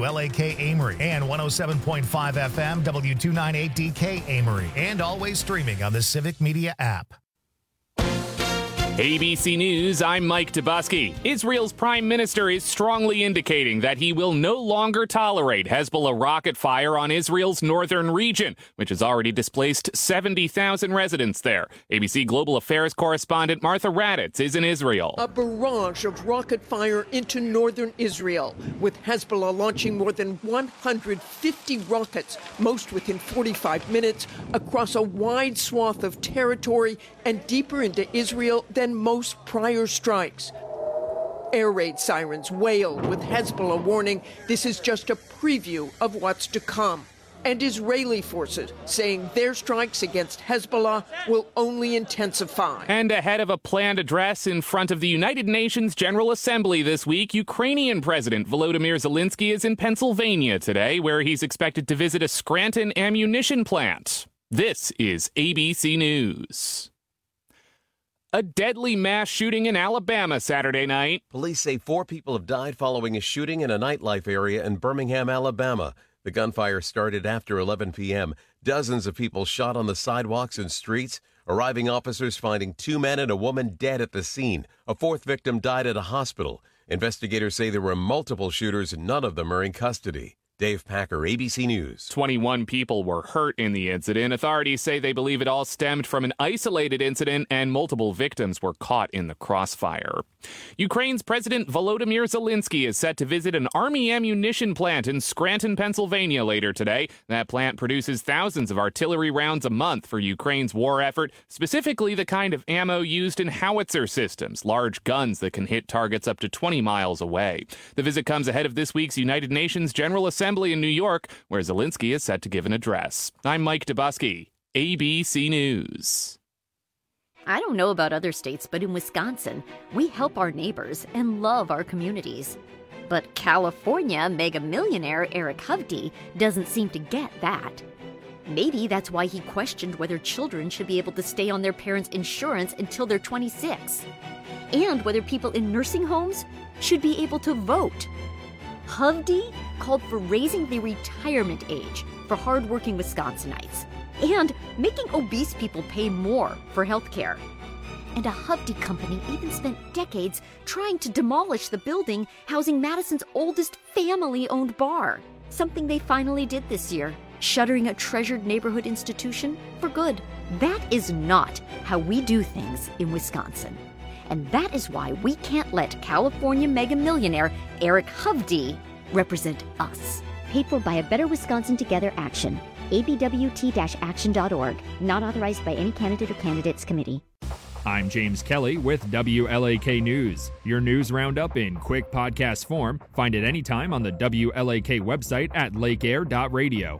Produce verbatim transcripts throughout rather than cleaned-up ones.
W L A K Amory, and one oh seven point five F M, W two ninety-eight D K Amory, and always streaming on the Civic Media app. A B C News, I'm Mike Dubusky. Israel's prime minister is strongly indicating that he will no longer tolerate Hezbollah rocket fire on Israel's northern region, which has already displaced seventy thousand residents there. A B C Global Affairs correspondent Martha Raddatz is in Israel. A barrage of rocket fire into northern Israel, with Hezbollah launching more than one hundred fifty rockets, most within forty-five minutes, across a wide swath of territory and deeper into Israel than most prior strikes. Air raid sirens wailed, with Hezbollah warning this is just a preview of what's to come. And Israeli forces saying their strikes against Hezbollah will only intensify. And ahead of a planned address in front of the United Nations General Assembly this week, Ukrainian President Volodymyr Zelensky is in Pennsylvania today, where he's expected to visit a Scranton ammunition plant. This is A B C News. A deadly mass shooting in Alabama Saturday night. Police say four people have died following a shooting in a nightlife area in Birmingham, Alabama. The gunfire started after eleven p.m. Dozens of people shot on the sidewalks and streets. Arriving officers finding two men and a woman dead at the scene. A fourth victim died at a hospital. Investigators say there were multiple shooters and none of them are in custody. Dave Packer, A B C News. twenty-one people were hurt in the incident. Authorities say they believe it all stemmed from an isolated incident and multiple victims were caught in the crossfire. Ukraine's President Volodymyr Zelensky is set to visit an army ammunition plant in Scranton, Pennsylvania later today. That plant produces thousands of artillery rounds a month for Ukraine's war effort, specifically the kind of ammo used in howitzer systems, large guns that can hit targets up to twenty miles away. The visit comes ahead of this week's United Nations General Assembly in New York, where Zelensky is set to give an address. I'm Mike Dubusky, A B C News. I don't know about other states, but in Wisconsin, we help our neighbors and love our communities. But California mega millionaire Eric Hovde doesn't seem to get that. Maybe that's why he questioned whether children should be able to stay on their parents' insurance until they're twenty-six, and whether people in nursing homes should be able to vote. Hovde called for raising the retirement age for hardworking Wisconsinites and making obese people pay more for health care. And a Hovde company even spent decades trying to demolish the building housing Madison's oldest family-owned bar, something they finally did this year, shuttering a treasured neighborhood institution for good. That is not how we do things in Wisconsin. And that is why we can't let California mega millionaire Eric Hovde represent us. Paid for by a Better Wisconsin Together action. A B W T action dot org. Not authorized by any candidate or candidates committee. I'm James Kelly with W L A K News. Your news roundup in quick podcast form. Find it anytime on the W L A K website at lake air dot radio.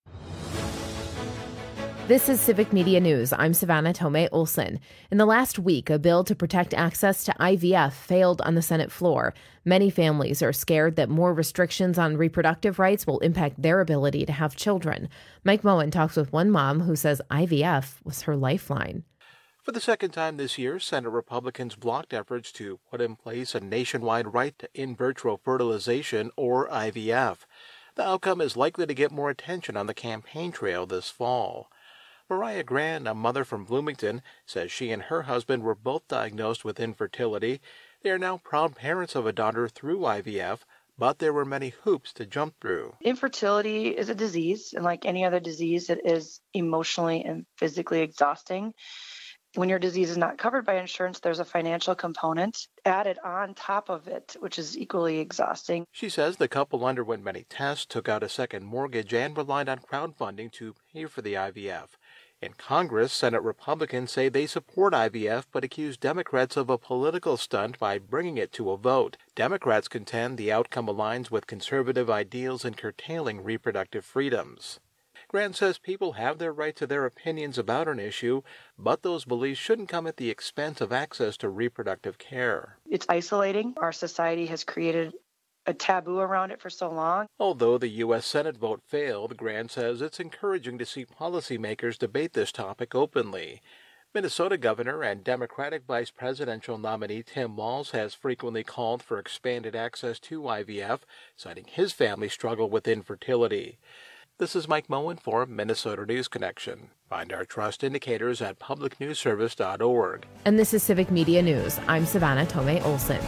This is Civic Media News. I'm Savannah Tomei Olson. In the last week, a bill to protect access to I V F failed on the Senate floor. Many families are scared that more restrictions on reproductive rights will impact their ability to have children. Mike Moen talks with one mom who says I V F was her lifeline. For the second time this year, Senate Republicans blocked efforts to put in place a nationwide right to in vitro fertilization, or I V F. The outcome is likely to get more attention on the campaign trail this fall. Mariah Grand, a mother from Bloomington, says she and her husband were both diagnosed with infertility. They are now proud parents of a daughter through I V F, but there were many hoops to jump through. Infertility is a disease, and like any other disease, it is emotionally and physically exhausting. When your disease is not covered by insurance, there's a financial component added on top of it, which is equally exhausting. She says the couple underwent many tests, took out a second mortgage, and relied on crowdfunding to pay for the I V F. In Congress, Senate Republicans say they support I V F but accuse Democrats of a political stunt by bringing it to a vote. Democrats contend the outcome aligns with conservative ideals in curtailing reproductive freedoms. Grant says people have their right to their opinions about an issue, but those beliefs shouldn't come at the expense of access to reproductive care. It's isolating. Our society has created a taboo around it for so long. Although the U S Senate vote failed, Grant says it's encouraging to see policymakers debate this topic openly. Minnesota Governor and Democratic Vice Presidential nominee Tim Walz has frequently called for expanded access to I V F, citing his family's struggle with infertility. This is Mike Moen for Minnesota News Connection. Find our trust indicators at public news service dot org. And this is Civic Media News. I'm Savannah Tomei Olson.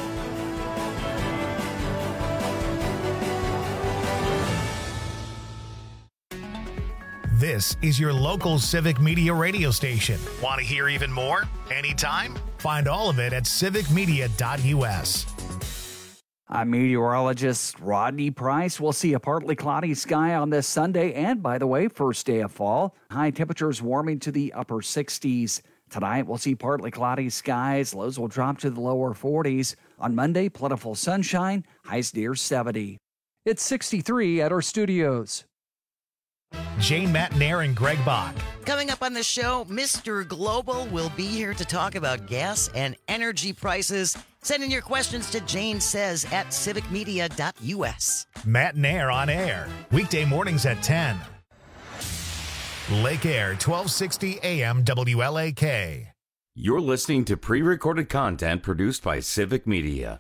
This is your local Civic Media radio station. Want to hear even more? Anytime? Find all of it at civic media dot u s. I'm meteorologist Rodney Price. We'll see a partly cloudy sky on this Sunday and, by the way, first day of fall. High temperatures warming to the upper sixties. Tonight, we'll see partly cloudy skies. Lows will drop to the lower forties. On Monday, plentiful sunshine. Highs near seventy. It's sixty-three at our studios. Jane Matnair and Greg Bach. Coming up on the show, Mister Global will be here to talk about gas and energy prices. Send in your questions to Jane Says at civic media dot u s. Matnair on air, weekday mornings at ten. Lake Air, twelve sixty A M W L A K. You're listening to pre-recorded content produced by Civic Media.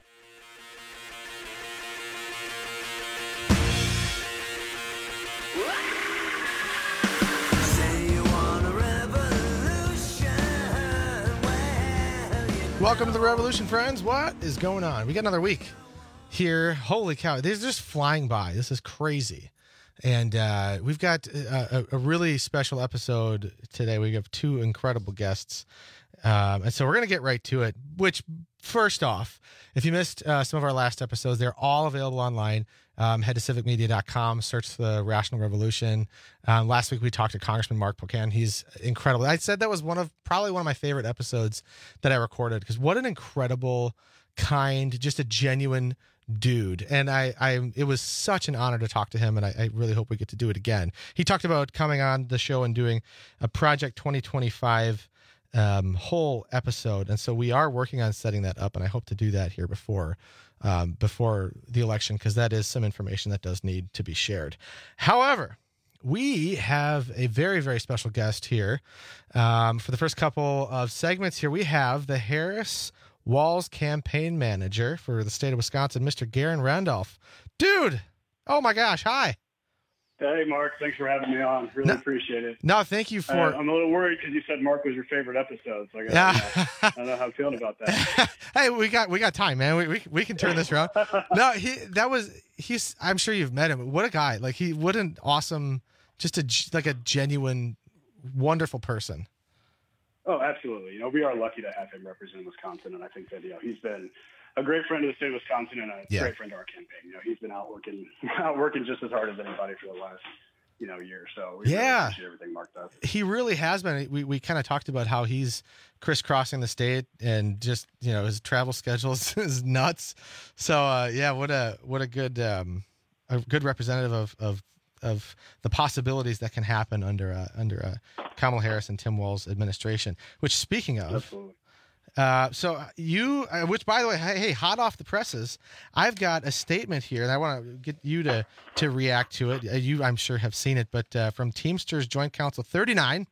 Welcome to the Revolution, friends. What is going on? We got another week here. Holy cow. These are just flying by. This is crazy. And uh, we've got a, a really special episode today. We have two incredible guests. Um, and so we're going to get right to it, which first off, if you missed uh, some of our last episodes, they're all available online. Um, head to civic media dot com, search the Rational Revolution. Um, last week we talked to Congressman Mark Pocan. He's incredible. I said that was one of probably one of my favorite episodes that I recorded because what an incredible, kind, just a genuine dude. And I, I, it was such an honor to talk to him, and I, I really hope we get to do it again. He talked about coming on the show and doing a Project twenty twenty-five um, whole episode, and so we are working on setting that up, and I hope to do that here before. Um, before the election, because that is some information that does need to be shared. However, we have a very, very special guest here. Um, for the first couple of segments here, we have the Harris-Walz campaign manager for the state of Wisconsin, Mister Garen Randolph. Dude, oh my gosh, hi. Hey, Mark. Thanks for having me on. Really no, appreciate it. No, thank you for... Uh, I'm a little worried because you said Mark was your favorite episode, so I, gotta, yeah. you know, I don't know how I'm feeling about that. Hey, we got we got time, man. We we, we can turn this around. No, he that was he's. I'm sure you've met him. What a guy! Like he, what an awesome, just a like a genuine, wonderful person. Oh, absolutely. You know, we are lucky to have him represent Wisconsin, and I think that you know he's been a great friend of the state of Wisconsin and a yeah. great friend to our campaign. You know, he's been out working, out working just as hard as anybody for the last, you know, year. So we yeah, really appreciate everything Mark does. He really has been. We we kind of talked about how he's crisscrossing the state and just, you know, his travel schedules is nuts. So uh, yeah, what a what a good um, a good representative of of of the possibilities that can happen under uh, under uh, Kamala Harris and Tim Walz administration. Which, speaking of. Absolutely. Uh, so you, uh, which by the way, hey, hey, hot off the presses, I've got a statement here, and I want to get you to to react to it. Uh, you, I'm sure, have seen it, but uh, from Teamsters Joint Council thirty-nine,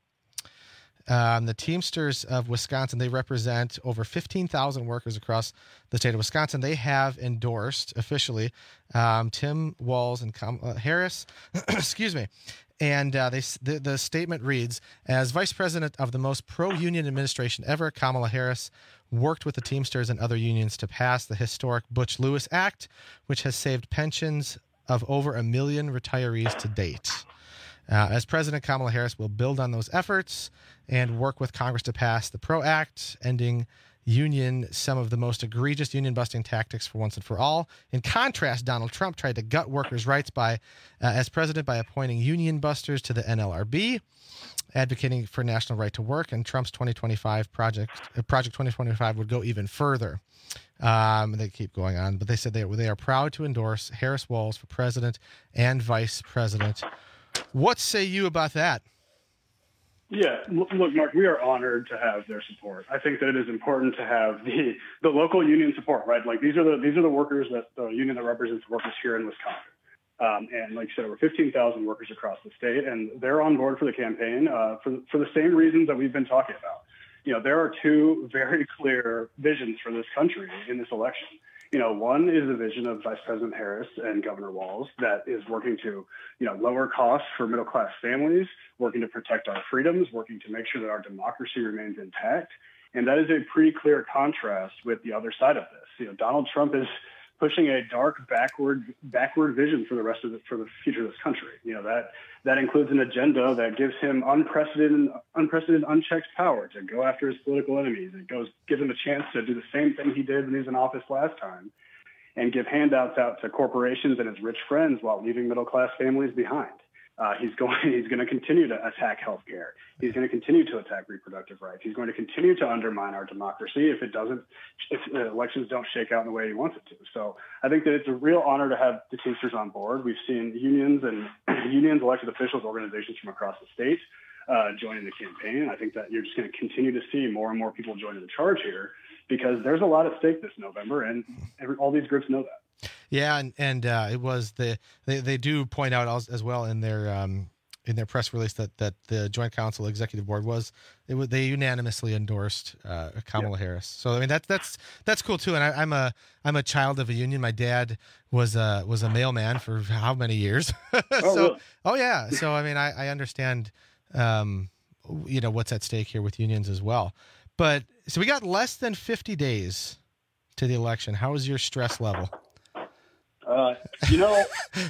um, the Teamsters of Wisconsin, they represent over fifteen thousand workers across the state of Wisconsin. They have endorsed officially um, Tim Walz and Kamala Harris. Excuse me. And uh, they, the, the statement reads, as vice president of the most pro-union administration ever, Kamala Harris worked with the Teamsters and other unions to pass the historic Butch-Lewis Act, which has saved pensions of over a million retirees to date. Uh, as president, Kamala Harris will build on those efforts and work with Congress to pass the PRO Act, ending union some of the most egregious union-busting tactics for once and for all. In contrast, Donald Trump tried to gut workers' rights by, uh, as president, by appointing union busters to the N L R B, advocating for national right to work, and Trump's twenty twenty-five project, uh, Project twenty twenty-five, would go even further. Um, they keep going on, but they said they they are proud to endorse Harris-Walz for president and vice president. What say you about that? Yeah, look, Mark, we are honored to have their support. I think that it is important to have the the local union support, right? Like these are the these are the workers that the union that represents workers here in Wisconsin. Um, and like you said, over fifteen thousand workers across the state, and they're on board for the campaign uh, for, for the same reasons that we've been talking about. You know, there are two very clear visions for this country in this election. You know, one is a vision of Vice President Harris and Governor Walz that is working to, you know, lower costs for middle-class families, working to protect our freedoms, working to make sure that our democracy remains intact. And that is a pretty clear contrast with the other side of this. You know, Donald Trump is pushing a dark backward backward vision for the rest of the, for the future of this country. You know, that that includes an agenda that gives him unprecedented unprecedented unchecked power to go after his political enemies. It goes gives him a chance to do the same thing he did when he was in office last time and give handouts out to corporations and his rich friends while leaving middle class families behind. Uh, he's going. He's going to continue to attack healthcare. He's going to continue to attack reproductive rights. He's going to continue to undermine our democracy if it doesn't, if the elections don't shake out in the way he wants it to. So I think that it's a real honor to have the Teamsters on board. We've seen unions and unions, elected officials, organizations from across the state uh, joining the campaign. I think that you're just going to continue to see more and more people joining the charge here because there's a lot at stake this November, and every, all these groups know that. Yeah, and and uh, it was the they, they do point out as, as well in their um, in their press release that that the Joint Council Executive Board was it was they unanimously endorsed uh, Kamala yeah. Harris. So I mean that's that's that's cool too. And I, I'm a I'm a child of a union. My dad was a was a mailman for how many years? oh, so really? oh yeah. So I mean I, I understand um, you know what's at stake here with unions as well. But so we got less than fifty days to the election. How is your stress level? Uh, you know,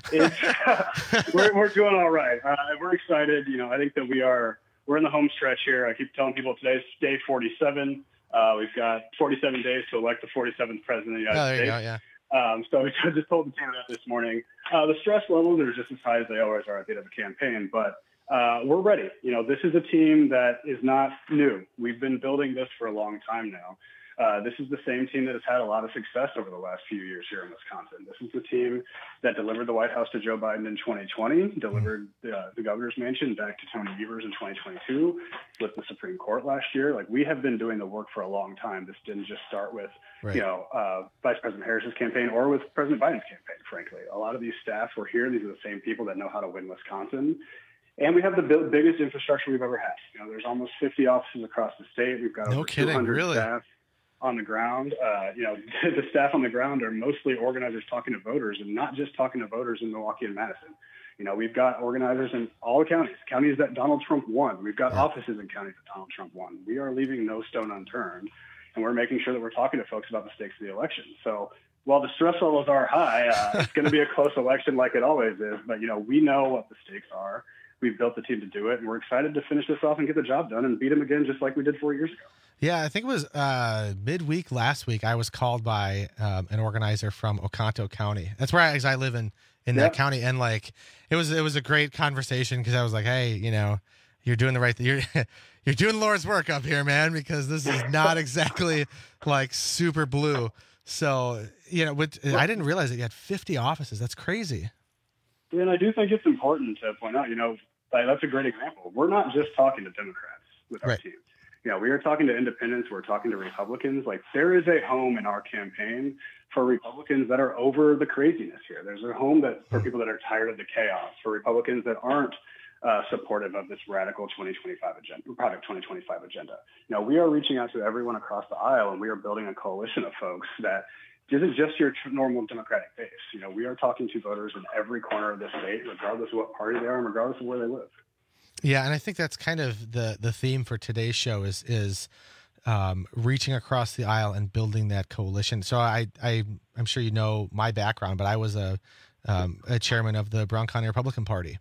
it's, we're, we're doing all right. Uh, we're excited. You know, I think that we are, we're in the home stretch here. I keep telling people today's day forty-seven. Uh, we've got forty-seven days to elect the forty-seventh president of the United oh, there States. You go, yeah. Um, so I just told the team that this morning. Uh, the stress levels are just as high as they always are at the end of a campaign, but uh, we're ready. You know, this is a team that is not new. We've been building this for a long time now. Uh, this is the same team that has had a lot of success over the last few years here in Wisconsin. This is the team that delivered the White House to Joe Biden in twenty twenty, delivered uh, the governor's mansion back to Tony Evers in twenty twenty-two, with the Supreme Court last year. Like, we have been doing the work for a long time. This didn't just start with, right. you know, uh, Vice President Harris's campaign or with President Biden's campaign, frankly. A lot of these staff were here. These are the same people that know how to win Wisconsin. And we have the b- biggest infrastructure we've ever had. You know, there's almost fifty offices across the state. We've got no over kidding, two hundred really? staff on the ground. Uh, you know, the staff on the ground are mostly organizers talking to voters, and not just talking to voters in Milwaukee and Madison. You know, we've got organizers in all the counties, counties that Donald Trump won. We've got yeah. offices in counties that Donald Trump won. We are leaving no stone unturned, and we're making sure that we're talking to folks about the stakes of the election. So while the stress levels are high, uh, it's going to be a close election like it always is. But, you know, we know what the stakes are. We've built the team to do it, and we're excited to finish this off and get the job done and beat them again just like we did four years ago. Yeah, I think it was uh, midweek last week. I was called by um, an organizer from Oconto County. That's where I, I live in in yeah. that county, and like it was it was a great conversation because I was like, hey, you know, you're doing the right thing. You're you're doing Lord's work up here, man, because this is not exactly like super blue. So you know, with, I didn't realize that you had fifty offices. That's crazy. Yeah, and I do think it's important to point out, you know, that's a great example. We're not just talking to Democrats with our right. team. You know, we are talking to independents. We're talking to Republicans. Like, there is a home in our campaign for Republicans that are over the craziness here. There's a home that for people that are tired of the chaos, for Republicans that aren't uh, supportive of this radical twenty twenty-five agenda, Project twenty twenty-five agenda. You know, we are reaching out to everyone across the aisle, and we are building a coalition of folks that isn't just your normal Democratic base. You know, we are talking to voters in every corner of the state, regardless of what party they are and regardless of where they live. Yeah, and I think that's kind of the the theme for today's show is is um, reaching across the aisle and building that coalition. So I, I I'm sure you know my background, but I was a um, a chairman of the Brown County Republican Party,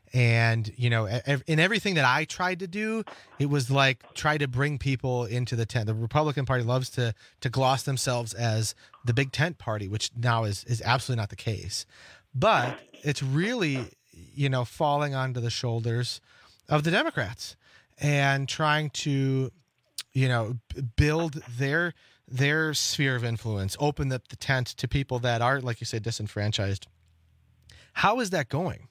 and you know, in everything that I tried to do, it was like try to bring people into the tent. The Republican Party loves to to gloss themselves as the big tent party, which now is is absolutely not the case. But it's really, you know, falling onto the shoulders of the Democrats and trying to, you know, build their their sphere of influence, open up the tent to people that are, like you said, disenfranchised. How is that going?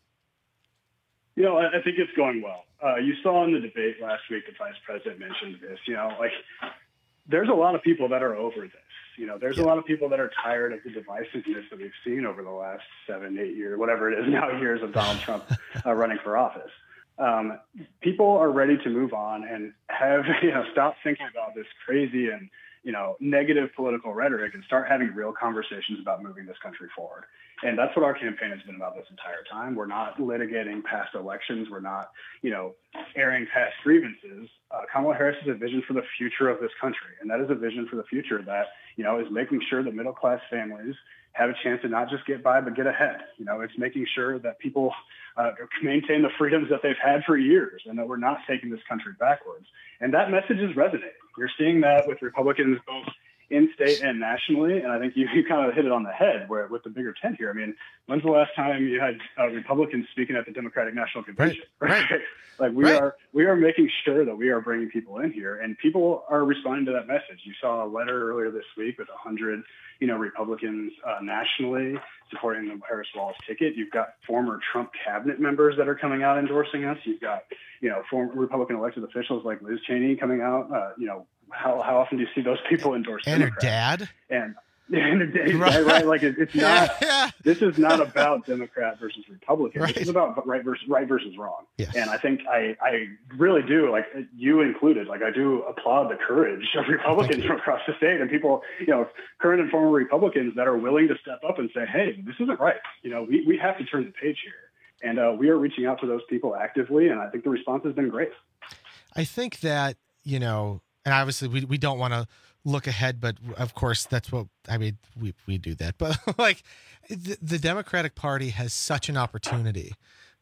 You know, I think it's going well. Uh, you saw in the debate last week, the vice president mentioned this. You know, like, there's a lot of people that are over this. You know, there's Yeah. a lot of people that are tired of the divisiveness that we've seen over the last seven, eight years, whatever it is now, years of Donald Trump uh, running for office. Um, people are ready to move on and have, you know, stop thinking about this crazy and, you know, negative political rhetoric and start having real conversations about moving this country forward. And that's what our campaign has been about this entire time. We're not litigating past elections. We're not, you know, airing past grievances. Uh, Kamala Harris is a vision for the future of this country. And that is a vision for the future that, you know, is making sure that middle-class families have a chance to not just get by, but get ahead. You know, it's making sure that people uh, maintain the freedoms that they've had for years and that we're not taking this country backwards. And that message is resonating. You're seeing that with Republicans both in state and nationally, and I think you, you kind of hit it on the head where with the bigger tent here. I mean, when's the last time you had uh, Republicans speaking at the Democratic National Convention? Right. right. Like we right. are, we are making sure that we are bringing people in here, and people are responding to that message. You saw a letter earlier this week with a hundred, you know, Republicans uh, nationally supporting the Harris-Wallace ticket. You've got former Trump cabinet members that are coming out endorsing us. You've got, you know, former Republican elected officials like Liz Cheney coming out. Uh, you know, how how often do you see those people endorse and Democrats? her dad? And and her dad, right. right? Like it, it's not. Yeah. This is not about Democrat versus Republican. Right. This is about right versus right versus wrong. Yes. And I think I I really do, like you included, like I do applaud the courage of Republicans from across the state and people, you know, current and former Republicans that are willing to step up and say, hey, this isn't right. You know, we, we have to turn the page here. And uh, we are reaching out to those people actively, and I think the response has been great. I think that, you know, and obviously we, we don't want to look ahead, but of course that's what, I mean, we, we do that, but like the, the Democratic Party has such an opportunity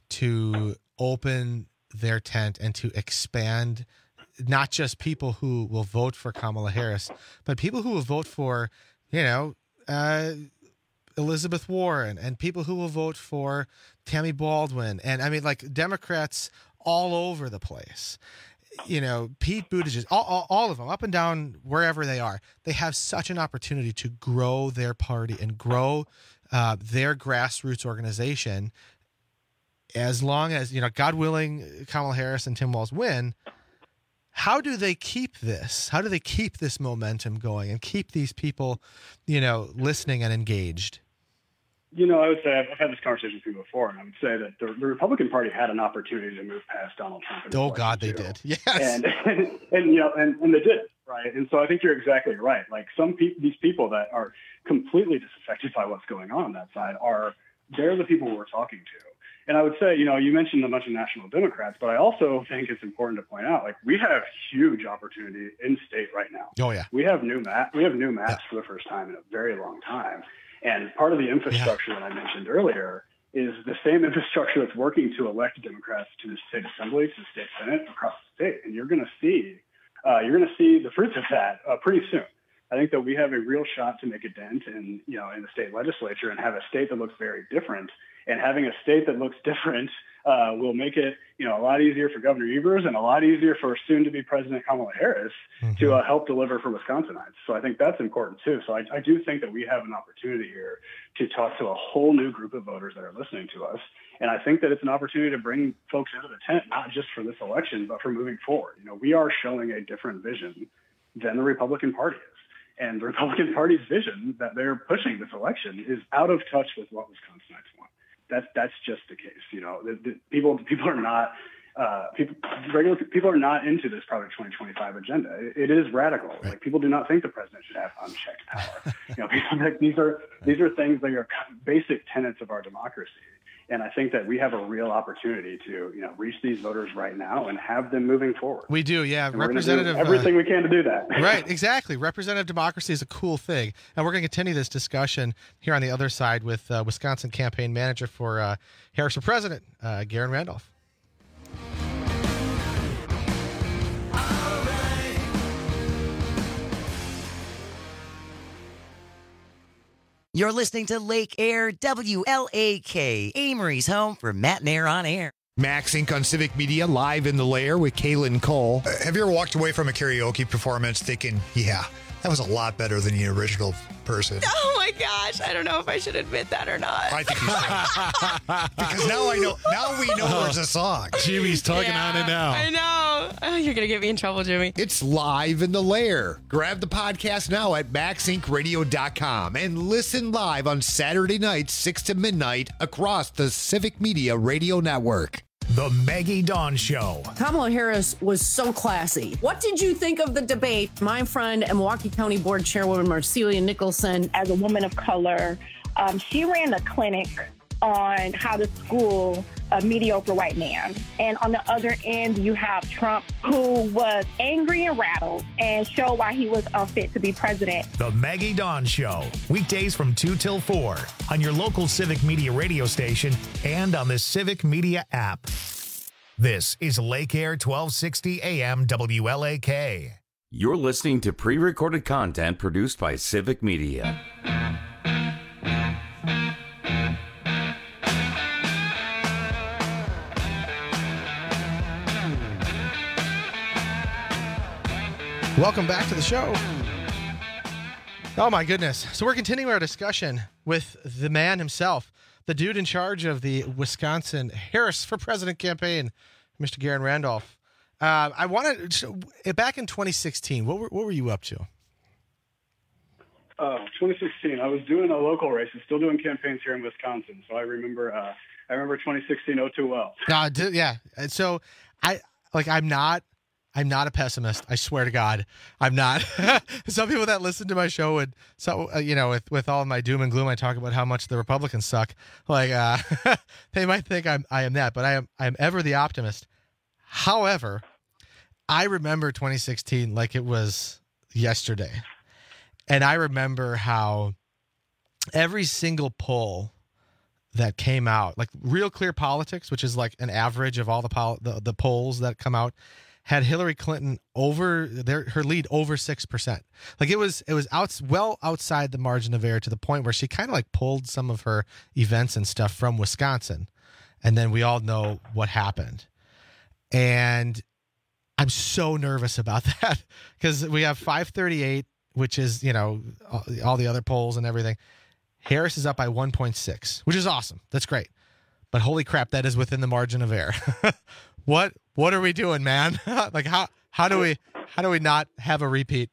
to open their tent and to expand not just people who will vote for Kamala Harris, but people who will vote for, you know, uh, Elizabeth Warren and people who will vote for Tammy Baldwin. And I mean, like Democrats all over the place. You know, Pete Buttigieg, all, all, all of them, up and down, wherever they are, they have such an opportunity to grow their party and grow uh, their grassroots organization. As long as, you know, God willing, Kamala Harris and Tim Walz win, how do they keep this? How do they keep this momentum going and keep these people, you know, listening and engaged? You know, I would say I've, I've had this conversation with you before, and I would say that the, the Republican Party had an opportunity to move past Donald Trump. Oh God, they did. Yes, and, and and you know, and, and they did, right? And so I think you're exactly right. Like some people, these people that are completely disaffected by what's going on on that side are they're the people we're talking to. And I would say, you know, you mentioned a bunch of national Democrats, but I also think it's important to point out, like we have huge opportunity in state right now. Oh yeah, we have new map. We have new maps yeah. for the first time in a very long time. And part of the infrastructure yeah. that I mentioned earlier is the same infrastructure that's working to elect Democrats to the state assembly, to the state senate, across the state. And you're going to see, uh, you're going to see the fruits of that uh, pretty soon. I think that we have a real shot to make a dent in, you know, in the state legislature and have a state that looks very different. And having a state that looks different uh, will make it, you know, a lot easier for Governor Evers and a lot easier for soon-to-be President Kamala Harris mm-hmm. to uh, help deliver for Wisconsinites. So I think that's important too. So I, I do think that we have an opportunity here to talk to a whole new group of voters that are listening to us. And I think that it's an opportunity to bring folks into the tent, not just for this election, but for moving forward. You know, we are showing a different vision than the Republican Party is. And the Republican Party's vision that they're pushing this election is out of touch with what Wisconsinites want. That's that's just the case. You know, the, the people people are not uh, people regular people are not into this Project twenty twenty-five agenda. It, it is radical. Right. Like people do not think the president should have unchecked power. You know, people, like, these are these are things that are basic tenets of our democracy. And I think that we have a real opportunity to, you know, reach these voters right now and have them moving forward. We do, yeah. And Representative, everything uh, we can to do that. Right, exactly. Representative democracy is a cool thing, and we're going to continue this discussion here on the other side with uh, Wisconsin campaign manager for uh, Harris for President, uh, Garen Randolph. You're listening to Lake Air, W L A K, Amory's home for Matt and Air on Air. Max Inc on Civic Media, live in the lair with Kaylin Cole. Uh, have you ever walked away from a karaoke performance thinking, yeah, That was a lot better than the original person. Oh my gosh, I don't know if I should admit that or not. I think you should. Because now I know. Now we know there's a song. Jimmy's tugging Yeah, on it now. I know. Oh, you're gonna get me in trouble, Jimmy. It's live in the lair. Grab the podcast now at max inc radio dot com and listen live on Saturday nights, six to midnight, across the Civic Media Radio Network. The Maggie Dawn Show. Kamala Harris was so classy. What did you think of the debate? My friend and Milwaukee County Board Chairwoman Marcelia Nicholson. As a woman of color, um, she ran a clinic on how to school a mediocre white man. And on the other end, you have Trump, who was angry and rattled and showed why he was unfit to be president. The Maggie Dawn Show. Weekdays from two till four on your local Civic Media radio station and on the Civic Media app. This is Lake Air twelve sixty A M W L A K. You're listening to pre-recorded content produced by Civic Media. Welcome back to the show. Oh, my goodness. So we're continuing our discussion with the man himself, the dude in charge of the Wisconsin Harris for President campaign, Mister Garen Randolph. Uh, I wanted to, back in twenty sixteen, what were, what were you up to? Uh, twenty sixteen, I was doing a local race and still doing campaigns here in Wisconsin. So I remember, uh, I remember twenty sixteen oh too well. Uh, yeah. So I, like, I'm not, I'm not a pessimist. I swear to God, I'm not. Some people that listen to my show would, so uh, you know, with, with all of my doom and gloom, I talk about how much the Republicans suck. Like, uh, they might think I'm, I am that, but I am, I am ever the optimist. However, I remember twenty sixteen like it was yesterday, and I remember how every single poll that came out, like Real Clear Politics, which is like an average of all the pol- the, the polls that come out, had Hillary Clinton over their her lead over six percent. Like it was it was out well outside the margin of error to the point where she kind of like pulled some of her events and stuff from Wisconsin, and then we all know what happened. And I'm so nervous about that because we have five thirty-eight, which is, you know, all, all the other polls and everything. Harris is up by one point six, which is awesome. That's great. But holy crap, that is within the margin of error. What what are we doing, man? Like how how do we how do we not have a repeat?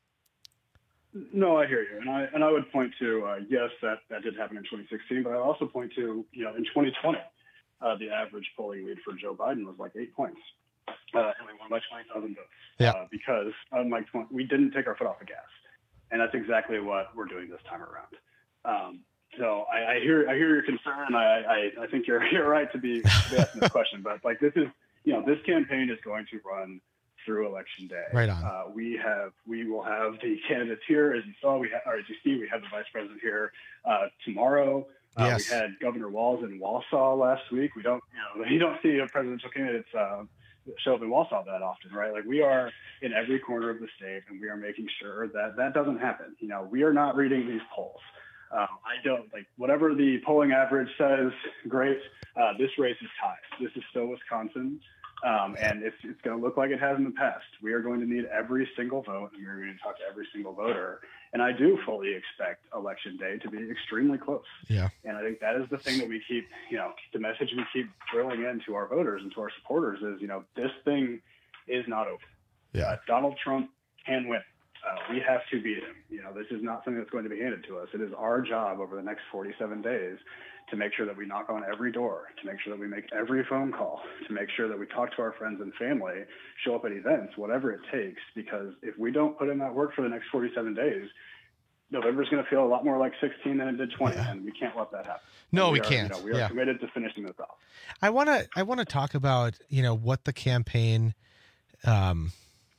No, I hear you, and I and I would point to uh, yes, that that did happen in twenty sixteen, but I also point to, you know, in twenty twenty, uh, the average polling lead for Joe Biden was like eight points, uh, and we won by twenty thousand votes. Yeah. Uh, because unlike twenty, we didn't take our foot off the gas, and that's exactly what we're doing this time around. Um, so I, I hear I hear your concern. I, I I think you're you're right to be, to be asking this question, but like this is. You know, this campaign is going to run through Election Day. Right on. Uh, we have, we will have the candidates here, as you saw. We have, or as you see, we have the vice president here uh, tomorrow. Uh, Yes. We had Governor Walz in Wausau last week. We don't, you know, you don't see a presidential candidates uh, show up in Wausau that often, right? Like we are in every corner of the state, and we are making sure that that doesn't happen. You know, we are not reading these polls. Um, I don't like whatever the polling average says. Great. Uh, this race is tied. This is still Wisconsin. Um, and it's, it's going to look like it has in the past. We are going to need every single vote, and we're going to talk to every single voter. And I do fully expect Election Day to be extremely close. Yeah. And I think that is the thing that we keep, you know, the message we keep drilling into our voters and to our supporters is, you know, this thing is not over. Yeah. Uh, Donald Trump can win. Uh, we have to beat him. You know, this is not something that's going to be handed to us. It is our job over the next forty-seven days to make sure that we knock on every door, to make sure that we make every phone call, to make sure that we talk to our friends and family, show up at events, whatever it takes. Because if we don't put in that work for the next forty-seven days, November is going to feel a lot more like sixteen than it did twenty, yeah. and we can't let that happen. No, we, we are, can't. You know, we are yeah. committed to finishing this off. I want to I want to talk about, you know, what the campaign, um,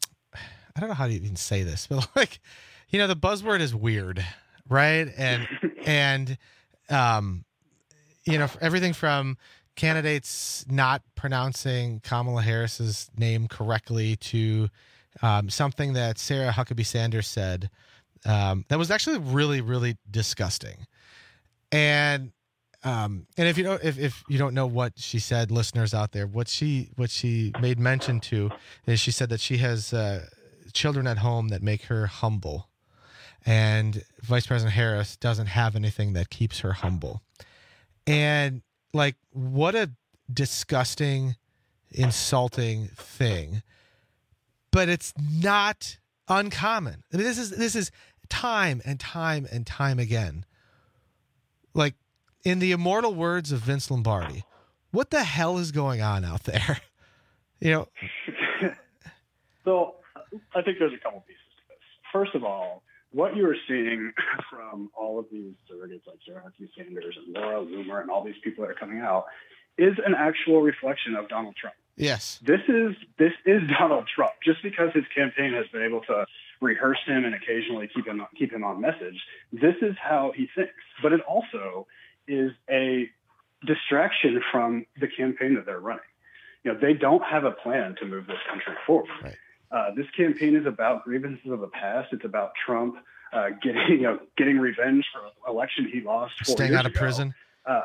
I don't know how to even say this, but like, you know, the buzzword is weird, right? And and um, you know, everything from candidates not pronouncing Kamala Harris's name correctly to um, something that Sarah Huckabee Sanders said um, that was actually really, really disgusting. And um, and if you don't if, if you don't know what she said, listeners out there, what she what she made mention to is she said that she has uh, children at home that make her humble. and Vice President Harris doesn't have anything that keeps her humble. And like, what a disgusting, insulting thing. But it's not uncommon. I mean, this is this is time and time and time again. Like, in the immortal words of Vince Lombardi, what the hell is going on out there? You know. So I think there's a couple pieces to this. First of all, what you are seeing from all of these surrogates like Sarah Huckabee Sanders and Laura Loomer and all these people that are coming out is an actual reflection of Donald Trump. Yes. This is this is Donald Trump. Just because his campaign has been able to rehearse him and occasionally keep him keep him on message, this is how he thinks. But it also is a distraction from the campaign that they're running. You know, they don't have a plan to move this country forward. Right. Uh, this campaign is about grievances of the past. It's about Trump uh, getting you know getting revenge for an election he lost. Staying out of ago. prison. Uh,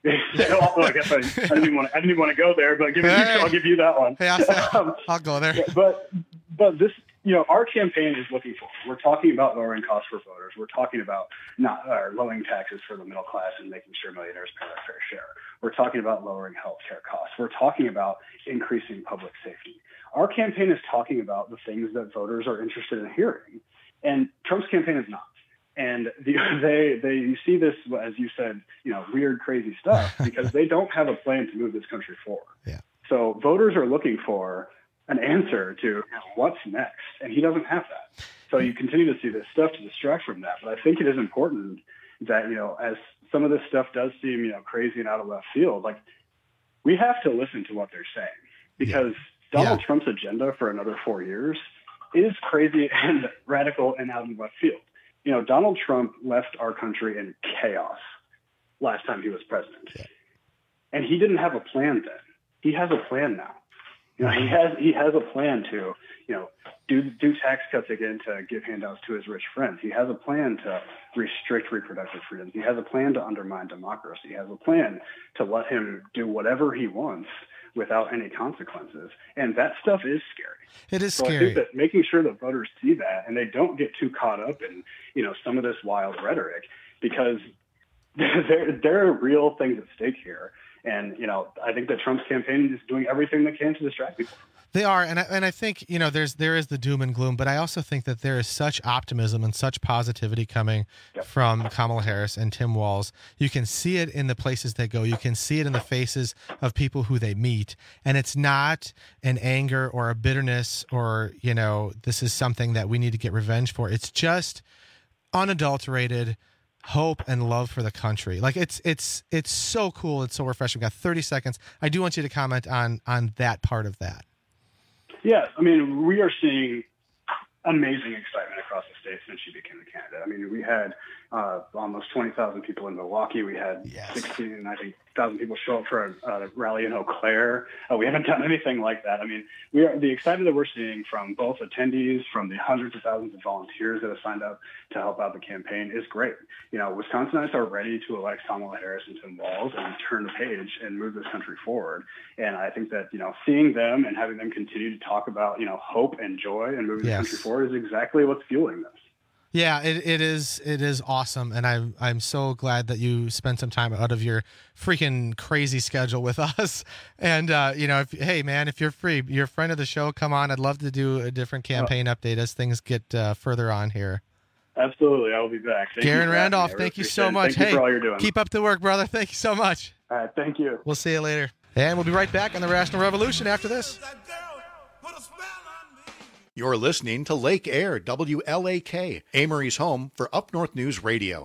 well, I guess I, I didn't even want to, I didn't even want to go there, but give me, hey. I'll give you that one. Hey, I'll, um, I'll go there. But but this, you know, our campaign is looking for. We're talking about lowering costs for voters. We're talking about not uh, lowering taxes for the middle class and making sure millionaires pay their fair share. We're talking about lowering healthcare costs. We're talking about increasing public safety. Our campaign is talking about the things that voters are interested in hearing, and Trump's campaign is not. And the, they they you see this, as you said, you know, weird, crazy stuff because they don't have a plan to move this country forward. Yeah. So voters are looking for an answer to, you know, what's next, and he doesn't have that. So you continue to see this stuff to distract from that. But I think it is important that, you know, as some of this stuff does seem, you know, crazy and out of left field, like we have to listen to what they're saying because yeah. Donald yeah. Trump's agenda for another four years is crazy and radical and out of left field. You know, Donald Trump left our country in chaos last time he was president. Yeah. And he didn't have a plan then. He has a plan now. You know, he has he has a plan to, you know, do do tax cuts again to give handouts to his rich friends. He has a plan to restrict reproductive freedoms. He has a plan to undermine democracy. He has a plan to let him do whatever he wants without any consequences. And that stuff is scary. It is so scary. I think that making sure that voters see that and they don't get too caught up in, you know, some of this wild rhetoric, because there, there are real things at stake here. And, you know, I think that Trump's campaign is doing everything they can to distract people. They are, and I, and I think, you know, there's there is the doom and gloom, but I also think that there is such optimism and such positivity coming yep. from Kamala Harris and Tim Walz. You can see it in the places they go. You can see it in the faces of people who they meet, and it's not an anger or a bitterness or, you know, this is something that we need to get revenge for. It's just unadulterated hope and love for the country. Like it's it's it's so cool. It's so refreshing. We've got thirty seconds. I do want you to comment on on that part of that. Yeah, I mean, we are seeing amazing excitement across the state since she became a candidate. I mean, we had uh, almost twenty thousand people in Milwaukee. We had yes. sixteen, I think, thousand people show up for a, a rally in Eau Claire. Uh, we haven't done anything like that. I mean, we are the excitement that we're seeing from both attendees, from the hundreds of thousands of volunteers that have signed up to help out the campaign is great. You know, Wisconsinites are ready to elect Kamala Harris and Tim Walz and turn the page and move this country forward. And I think that, you know, seeing them and having them continue to talk about, you know, hope and joy and moving yes. the country forward is exactly what's fueling this. Yeah, it, it is it is awesome, and I'm I'm so glad that you spent some time out of your freaking crazy schedule with us. And uh, you know, if, hey man, if you're free, you're a friend of the show, come on. I'd love to do a different campaign oh. update as things get uh, further on here. Absolutely, I will be back. Thank Garen you Randolph, thank you so much. Thank hey, you for all you're doing. Keep up the work, brother. Thank you so much. All right, thank you. We'll see you later, and we'll be right back on the Rational Revolution after this. You're listening to Lake Air, W L A K, Amory's home for Up North News Radio.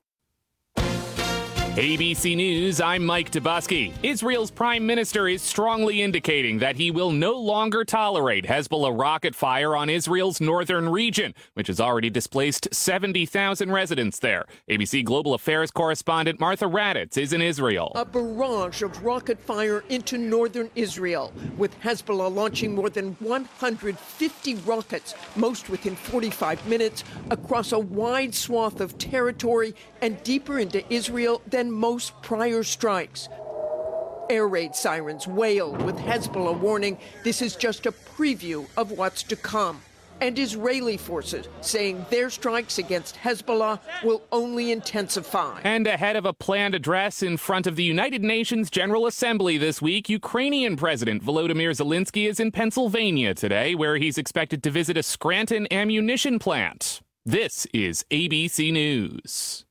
A B C News, I'm Mike Dubusky. Israel's prime minister is strongly indicating that he will no longer tolerate Hezbollah rocket fire on Israel's northern region, which has already displaced seventy thousand residents there. A B C Global Affairs correspondent Martha Raddatz is in Israel. A barrage of rocket fire into northern Israel, with Hezbollah launching more than one hundred fifty rockets, most within forty-five minutes, across a wide swath of territory and deeper into Israel than most prior strikes. Air raid sirens wailed with Hezbollah warning this is just a preview of what's to come. and Israeli forces saying their strikes against Hezbollah will only intensify. And ahead of a planned address in front of the United Nations General Assembly this week, Ukrainian President Volodymyr Zelensky is in Pennsylvania today, where he's expected to visit a Scranton ammunition plant. This is A B C News.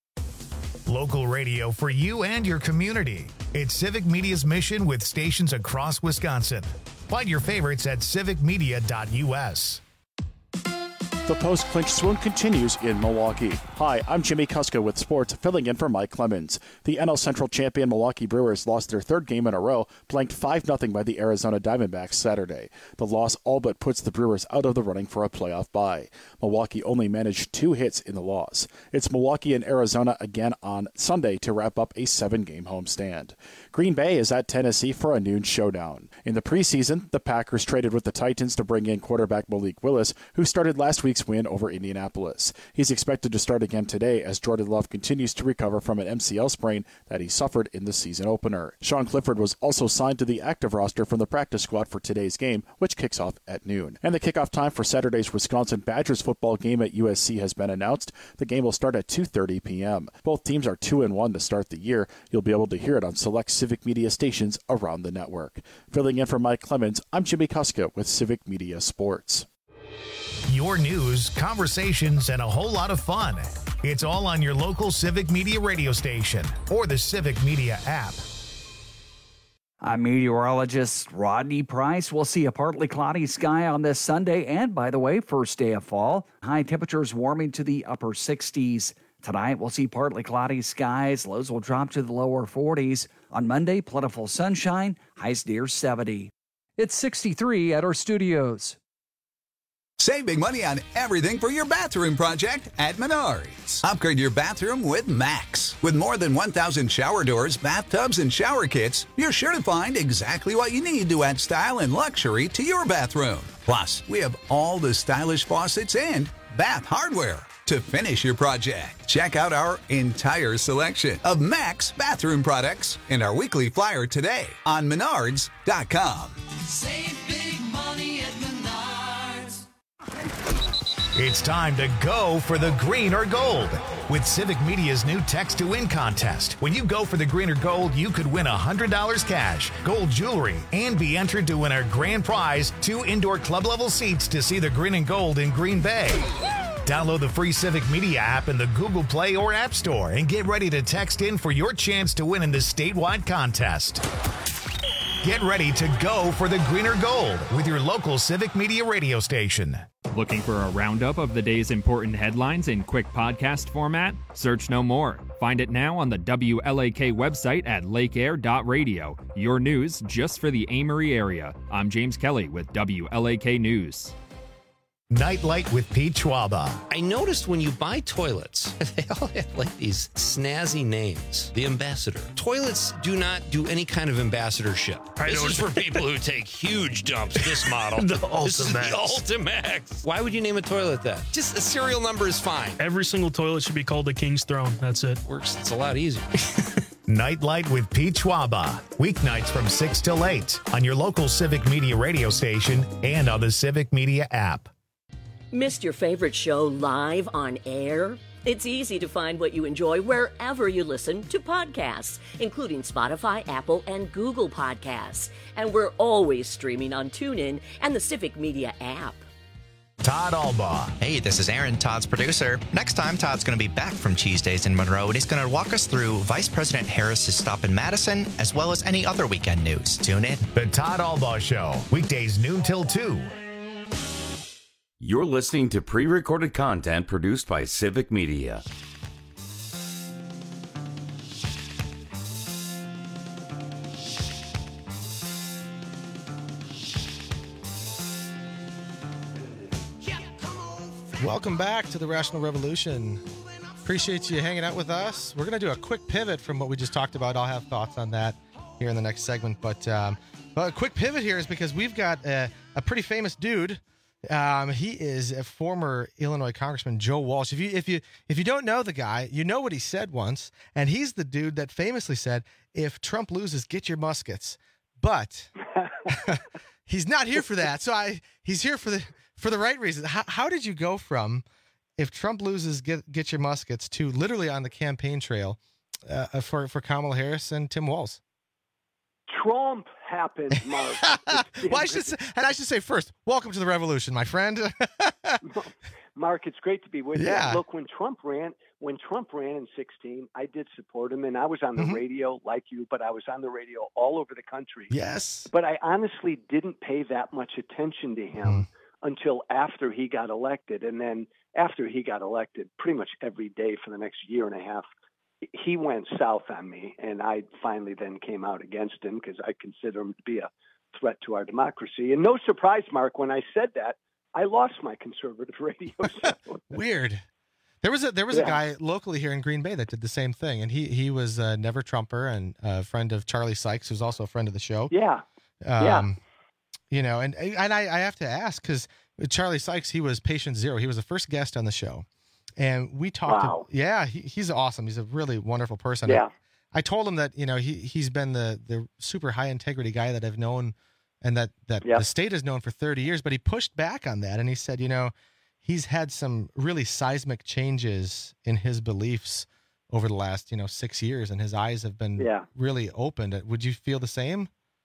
Local radio for you and your community. It's Civic Media's mission with stations across Wisconsin. Find your favorites at civic media dot U S. The post-clinch swoon continues in Milwaukee. Hi, I'm Jimmy Kuska with sports, filling in for Mike Clemens. The N L Central champion Milwaukee Brewers lost their third game in a row, blanked five nothing by the Arizona Diamondbacks Saturday. The loss all but puts the Brewers out of the running for a playoff bye. Milwaukee only managed two hits in the loss. It's Milwaukee and Arizona again on Sunday to wrap up a seven-game homestand. Green Bay is at Tennessee for a noon showdown. In the preseason, the Packers traded with the Titans to bring in quarterback Malik Willis, who started last week's win over Indianapolis. He's expected to start again today as Jordan Love continues to recover from an M C L sprain that he suffered in the season opener. Sean Clifford was also signed to the active roster from the practice squad for today's game, which kicks off at noon. And the kickoff time for Saturday's Wisconsin Badgers football game at U S C has been announced. The game will start at two thirty p.m. Both teams are two and one to start the year. You'll be able to hear it on select Civic Media stations around the network. Filling in for Mike Clemens, I'm Jimmy Kuska with Civic Media Sports. Your news, conversations, and a whole lot of fun. It's all on your local Civic Media radio station or the Civic Media app. I'm meteorologist Rodney Price. We'll see a partly cloudy sky on this Sunday and, by the way, first day of fall. High temperatures warming to the upper sixties. Tonight, we'll see partly cloudy skies. Lows will drop to the lower forties. On Monday, plentiful sunshine. Highs near seventy. It's sixty-three at our studios. Save big money on everything for your bathroom project at Menards. Upgrade your bathroom with Max. With more than one thousand shower doors, bathtubs, and shower kits, you're sure to find exactly what you need to add style and luxury to your bathroom. Plus, we have all the stylish faucets and bath hardware to finish your project. Check out our entire selection of Max bathroom products and our weekly flyer today on menards dot com. Save big money at Menards. It's time to go for the green or gold with Civic Media's new Text to Win contest. When you go for the green or gold, you could win one hundred dollars cash, gold jewelry, and be entered to win our grand prize, two indoor club-level seats to see the green and gold in Green Bay. Download the free Civic Media app in the Google Play or App Store and get ready to text in for your chance to win in this statewide contest. Get ready to go for the green or gold with your local Civic Media radio station. Looking for a roundup of the day's important headlines in quick podcast format? Search no more. Find it now on the W L A K website at lake air dot radio. Your news just for the Amory area. I'm James Kelly with W L A K News. Nightlight with Pete Schwaba. I noticed when you buy toilets, they all have like these snazzy names. The Ambassador. Toilets do not do any kind of ambassadorship. I this know. is for people who take huge dumps. This model. The This is the Ultimax. Ultimax. Why would you name a toilet that? Just the serial number is fine. Every single toilet should be called the King's Throne. That's it. Works. It's a lot easier. Nightlight with Pete Schwaba. Weeknights from six till eight on your local Civic Media radio station and on the Civic Media app. Missed your favorite show live on air? It's easy to find what you enjoy wherever you listen to podcasts, including Spotify, Apple, and Google Podcasts. And we're always streaming on TuneIn and the Civic Media app. Todd Albaugh. Hey, this is Aaron, Todd's producer. Next time, Todd's going to be back from Cheese Days in Monroe, and he's going to walk us through Vice President Harris's stop in Madison, as well as any other weekend news. Tune in. The Todd Albaugh Show, weekdays noon till two. You're listening to pre-recorded content produced by Civic Media. Welcome back to the Rational Revolution. Appreciate you hanging out with us. We're going to do a quick pivot from what we just talked about. I'll have thoughts on that here in the next segment. But, um, but a quick pivot here is because we've got a, a pretty famous dude. Um, he is a former Illinois Congressman, Joe Walsh. If you if you if you don't know the guy, you know what he said once, and he's the dude that famously said, "If Trump loses, get your muskets. but he's not here for that. So I he's here for the for the right reason. How, how did you go from, if Trump loses, get get your muskets, to literally on the campaign trail uh, for for Kamala Harris and Tim Walz? Trump happened, Mark. well, I should say, and I should say first, welcome to the revolution, my friend. Mark, it's great to be with yeah. you. Look, when Trump ran, when Trump ran in sixteen, I did support him, and I was on the mm-hmm. radio like you, but I was on the radio all over the country. Yes. But I honestly didn't pay that much attention to him mm. until after he got elected. And then after he got elected, pretty much every day for the next year and a half, he went south on me, and I finally then came out against him because I consider him to be a threat to our democracy. And no surprise, Mark, when I said that, I lost my conservative radio show. Weird. There was a there was yeah. a guy locally here in Green Bay that did the same thing, and he he was a never Trumper and a friend of Charlie Sykes, who's also a friend of the show. Yeah, um, yeah. You know, and and I, I have to ask, because Charlie Sykes, he was patient zero. He was the first guest on the show, and we talked. Wow. To, yeah, he, he's awesome. He's a really wonderful person. Yeah. I, I told him that, you know, he he's been the the super high integrity guy that I've known, and that that yep. the state has known for thirty years. But he pushed back on that, and he said, you know, he's had some really seismic changes in his beliefs over the last, you know, six years, and his eyes have been yeah. really opened. Would you feel the same?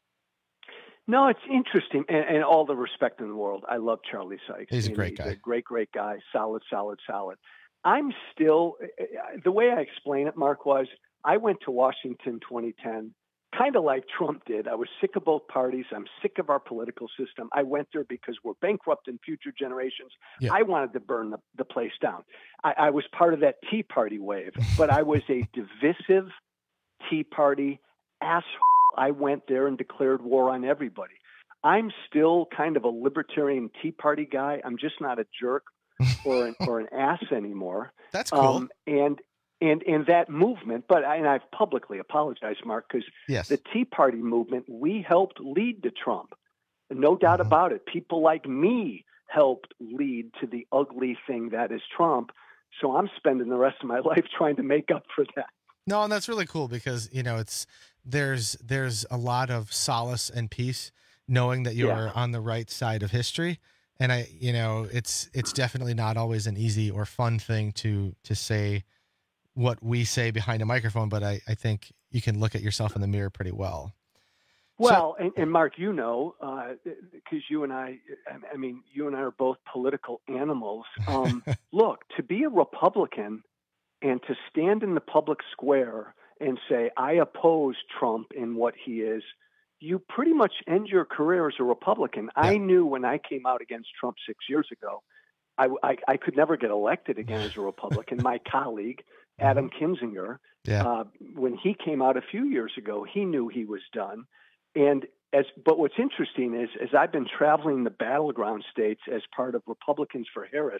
No, it's interesting, and, and all the respect in the world. I love Charlie Sykes. He's a and great he's guy. A great, great guy. Solid, solid, solid. I'm still, the way I explain it, Mark, was I went to Washington twenty ten, kind of like Trump did. I was sick of both parties. I'm sick of our political system. I went there because we're bankrupting future generations. Yeah. I wanted to burn the, the place down. I, I was part of that Tea Party wave, but I was a divisive Tea Party asshole. I went there and declared war on everybody. I'm still kind of a libertarian Tea Party guy. I'm just not a jerk or an, or an ass anymore. That's cool. Um, and And and that movement, but I, and I've publicly apologized, Mark, because yes. the Tea Party movement, we helped lead to Trump. No doubt mm-hmm. about it. People like me helped lead to the ugly thing that is Trump. So I'm spending the rest of my life trying to make up for that. No, and that's really cool because, you know, it's there's there's a lot of solace and peace knowing that you're yeah. on the right side of history. And I, you know, it's it's definitely not always an easy or fun thing to to say what we say behind a microphone, but I, I think you can look at yourself in the mirror pretty well. Well, so, and, and Mark, you know, because uh, you and I, I mean, you and I are both political animals. Um, look, to be a Republican and to stand in the public square and say, I oppose Trump in what he is, you pretty much end your career as a Republican. Yeah. I knew when I came out against Trump six years ago, I, I, I could never get elected again as a Republican. My colleague, Adam Kinzinger, yeah. uh, when he came out a few years ago, he knew he was done. And as, but what's interesting is, as I've been traveling the battleground states as part of Republicans for Harris,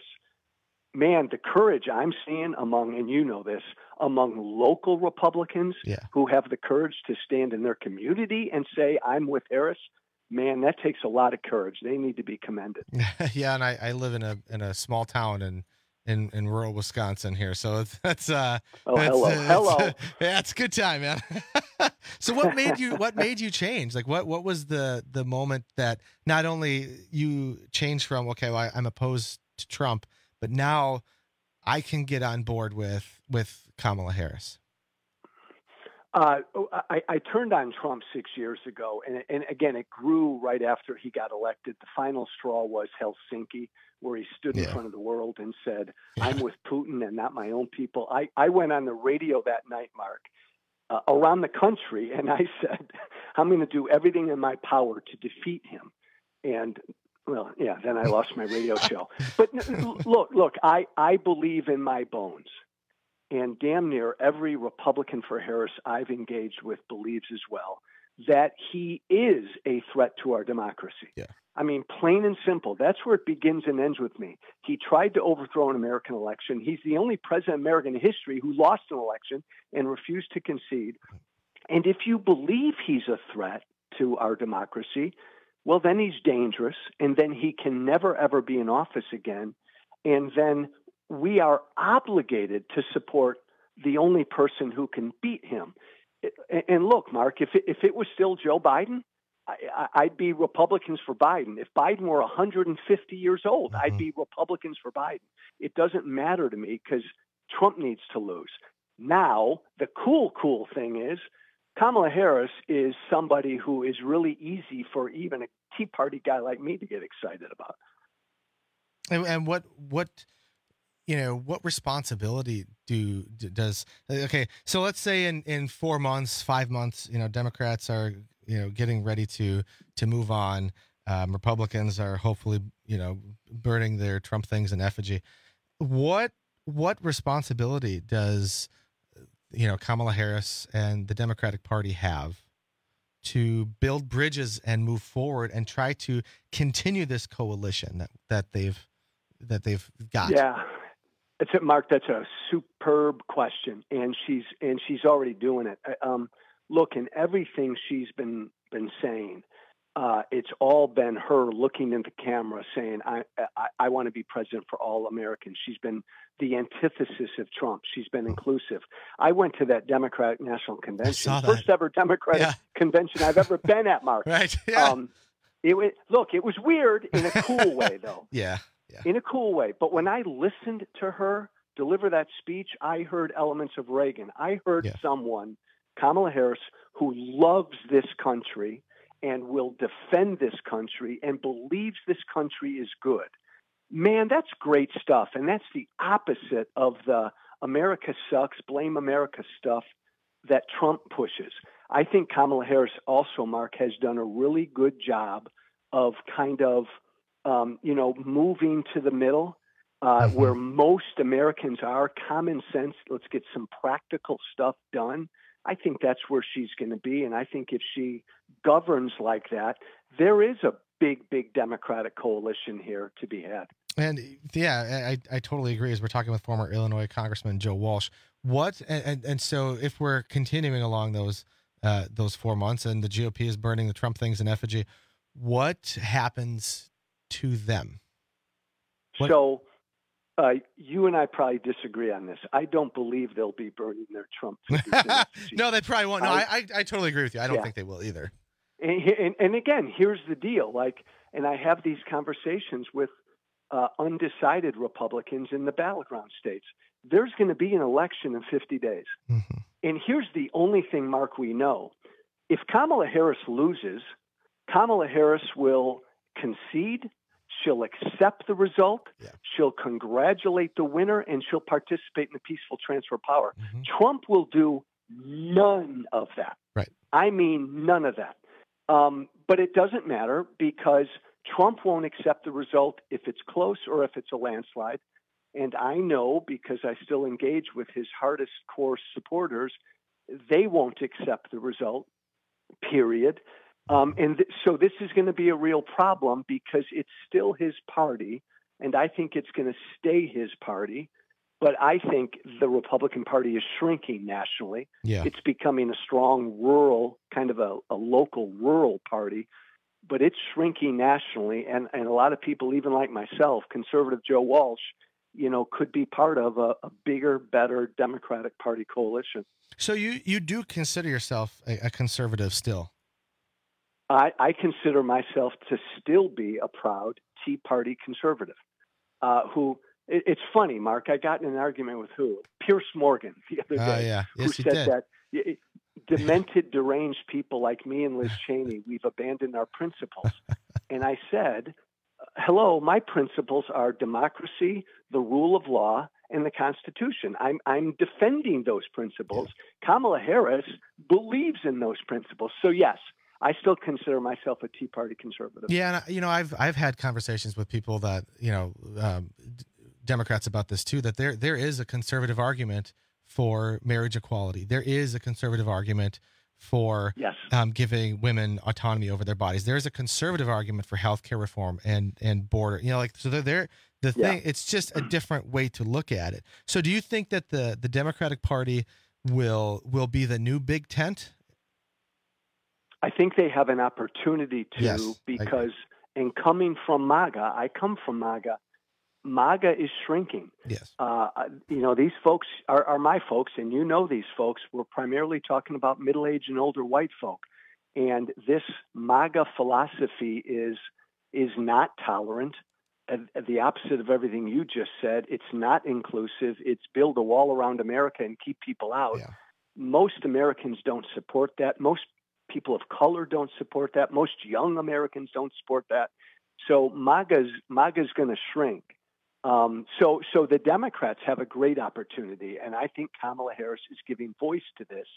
man, the courage I'm seeing among, and you know this, among local Republicans yeah. who have the courage to stand in their community and say, I'm with Harris, man, that takes a lot of courage. They need to be commended. Yeah, and I, I live in a in a small town in in, in rural Wisconsin here, so that's uh. Oh, that's, hello, uh, hello. That's, uh, yeah, it's a good time, man. So what made you what made you change? Like, what what was the the moment that not only you changed from okay, well, I, I'm opposed to Trump, but now I can get on board with with Kamala Harris? Uh, I, I turned on Trump six years ago, and, and again, it grew right after he got elected. The final straw was Helsinki, where he stood yeah. in front of the world and said, I'm with Putin and not my own people. I, I went on the radio that night, Mark, uh, around the country, and I said, I'm going to do everything in my power to defeat him. And, well, yeah, then I lost my radio show. But look, look, I, I believe in my bones. And damn near every Republican for Harris I've engaged with believes as well that he is a threat to our democracy. Yeah. I mean, plain and simple. That's where it begins and ends with me. He tried to overthrow an American election. He's the only president in American history who lost an election and refused to concede. And if you believe he's a threat to our democracy, well, then he's dangerous, and then he can never, ever be in office again. And then we are obligated to support the only person who can beat him. And look, Mark, if it, if it was still Joe Biden, I, I'd be Republicans for Biden. If Biden were one hundred fifty years old, mm-hmm. I'd be Republicans for Biden. It doesn't matter to me because Trump needs to lose. Now, the cool, cool thing is Kamala Harris is somebody who is really easy for even a Tea Party guy like me to get excited about. And, and what what you know what responsibility do does okay? So let's say in, in four months, five months, you know, Democrats are you know getting ready to to move on. Um, Republicans are hopefully you know burning their Trump things in effigy. What what responsibility does you know Kamala Harris and the Democratic Party have to build bridges and move forward and try to continue this coalition that, that they've that they've got? Yeah, it's a, Mark. That's a superb question, and she's and she's already doing it. Um, look, in everything she's been been saying, uh, it's all been her looking into the camera saying, "I I, I want to be president for all Americans." She's been the antithesis of Trump. She's been inclusive. I went to that Democratic National Convention, first ever Democratic yeah. convention I've ever been at, Mark. Right. Yeah. Um, it was, look, it was weird in a cool way, though. Yeah. Yeah. In a cool way. But when I listened to her deliver that speech, I heard elements of Reagan. I heard yeah. someone, Kamala Harris, who loves this country and will defend this country and believes this country is good. Man, that's great stuff. And that's the opposite of the America sucks, blame America stuff that Trump pushes. I think Kamala Harris also, Mark, has done a really good job of kind of, um, you know, moving to the middle uh, mm-hmm. where most Americans are. Common sense, let's get some practical stuff done. I think that's where she's going to be. And I think if she governs like that, there is a big, big Democratic coalition here to be had. And yeah, I, I totally agree. As we're talking with former Illinois Congressman Joe Walsh, what and, and, and so if we're continuing along those uh, those four months and the G O P is burning the Trump things in effigy, what happens to them? What? So uh, you and I probably disagree on this. I don't believe they'll be burning their Trump things in effigy. No, they probably won't. No, I, I, I totally agree with you. I don't yeah. think they will either. And, and, and again, here's the deal. Like, and I have these conversations with uh, undecided Republicans in the battleground states. There's going to be an election in fifty days. Mm-hmm. And here's the only thing, Mark, we know. If Kamala Harris loses, Kamala Harris will concede. She'll accept the result. Yeah. She'll congratulate the winner, and she'll participate in the peaceful transfer of power. Mm-hmm. Trump will do none of that. Right. I mean, none of that. Um, but it doesn't matter because Trump won't accept the result if it's close or if it's a landslide. And I know, because I still engage with his hardest core supporters, they won't accept the result, period. Um, and th- so this is going to be a real problem because it's still his party, and I think it's going to stay his party. But I think the Republican Party is shrinking nationally. Yeah. It's becoming a strong rural, kind of a, a local rural party, but it's shrinking nationally. And, and a lot of people, even like myself, conservative Joe Walsh, you know, could be part of a, a bigger, better Democratic Party coalition. So you, you do consider yourself a, a conservative still? I, I consider myself to still be a proud Tea Party conservative uh, who – it's funny, Mark. I got in an argument with who? Pierce Morgan the other day, uh, yeah. yes, who said that demented, deranged people like me and Liz Cheney, we've abandoned our principles. And I said, hello, my principles are democracy, the rule of law, and the Constitution. I'm, I'm defending those principles. Yeah. Kamala Harris believes in those principles. So, yes, I still consider myself a Tea Party conservative. Yeah, and, you know, I've I've had conversations with people that, you know, um, Democrats about this too, that there there is a conservative argument for marriage equality. There is a conservative argument for yes. um, giving women autonomy over their bodies. There is a conservative argument for healthcare reform and and border. You know, like so. They're the thing. Yeah. It's just a different way to look at it. So, do you think that the the Democratic Party will will be the new big tent? I think they have an opportunity to yes, because, and coming from MAGA, I come from MAGA. MAGA is shrinking. Yes. Uh, you know, these folks are, are my folks, and you know these folks. We're primarily talking about middle-aged and older white folk. And this MAGA philosophy is is not tolerant. Uh, the opposite of everything you just said. It's not inclusive. It's build a wall around America and keep people out. Yeah. Most Americans don't support that. Most people of color don't support that. Most young Americans don't support that. So MAGA's MAGA's going to shrink. Um, so so the Democrats have a great opportunity, and I think Kamala Harris is giving voice to this,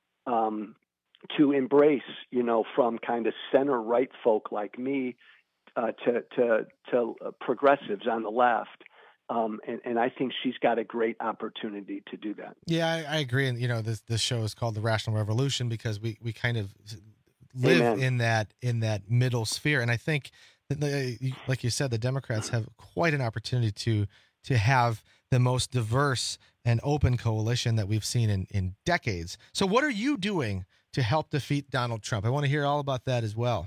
um, to embrace, you know, from kind of center-right folk like me uh, to to to progressives on the left. Um, and, and I think she's got a great opportunity to do that. Yeah, I, I agree. And, you know, this this show is called The Rational Revolution because we, we kind of live Amen. in that in that middle sphere. And I think, that the, like you said, the Democrats have quite an opportunity to to have the most diverse and open coalition that we've seen in, in decades. So what are you doing to help defeat Donald Trump? I want to hear all about that as well.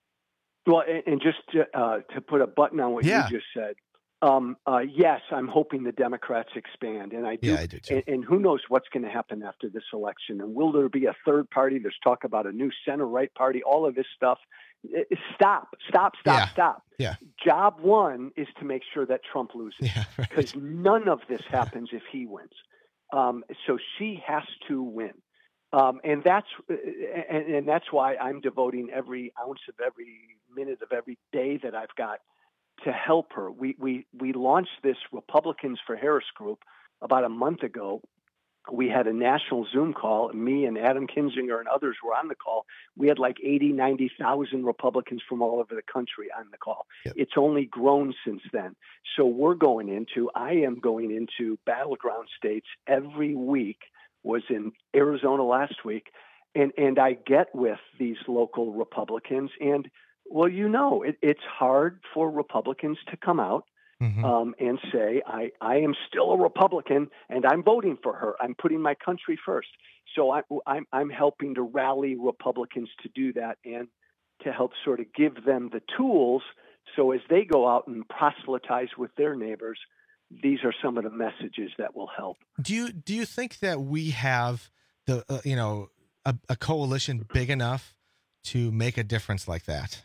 Well, and, and just to, uh, to put a button on what Yeah. you just said, Um, uh, yes, I'm hoping the Democrats expand, and I do. Yeah, I do too. And, and who knows what's going to happen after this election? And will there be a third party? There's talk about a new center-right party. All of this stuff. It- it- stop! Stop! Stop! Yeah. Stop! Yeah. Job one is to make sure that Trump loses, Yeah, right. because none of this happens if he wins. Um, so she has to win, um, and that's and, and that's why I'm devoting every ounce of every minute of every day that I've got to help her. We, we, we launched this Republicans for Harris group about a month ago. We had a national Zoom call. Me and Adam Kinzinger and others were on the call. We had like eighty, ninety thousand Republicans from all over the country on the call. Yep. It's only grown since then. So we're going into, I am going into battleground states every week, was in Arizona last week. And, and I get with these local Republicans, and well, you know, it, it's hard for Republicans to come out Mhm. um, and say, I, I am still a Republican and I'm voting for her. I'm putting my country first. So I, I'm, I'm helping to rally Republicans to do that and to help sort of give them the tools so as they go out and proselytize with their neighbors, these are some of the messages that will help. Do you do you think that we have the uh, you know a, a coalition big enough to make a difference like that?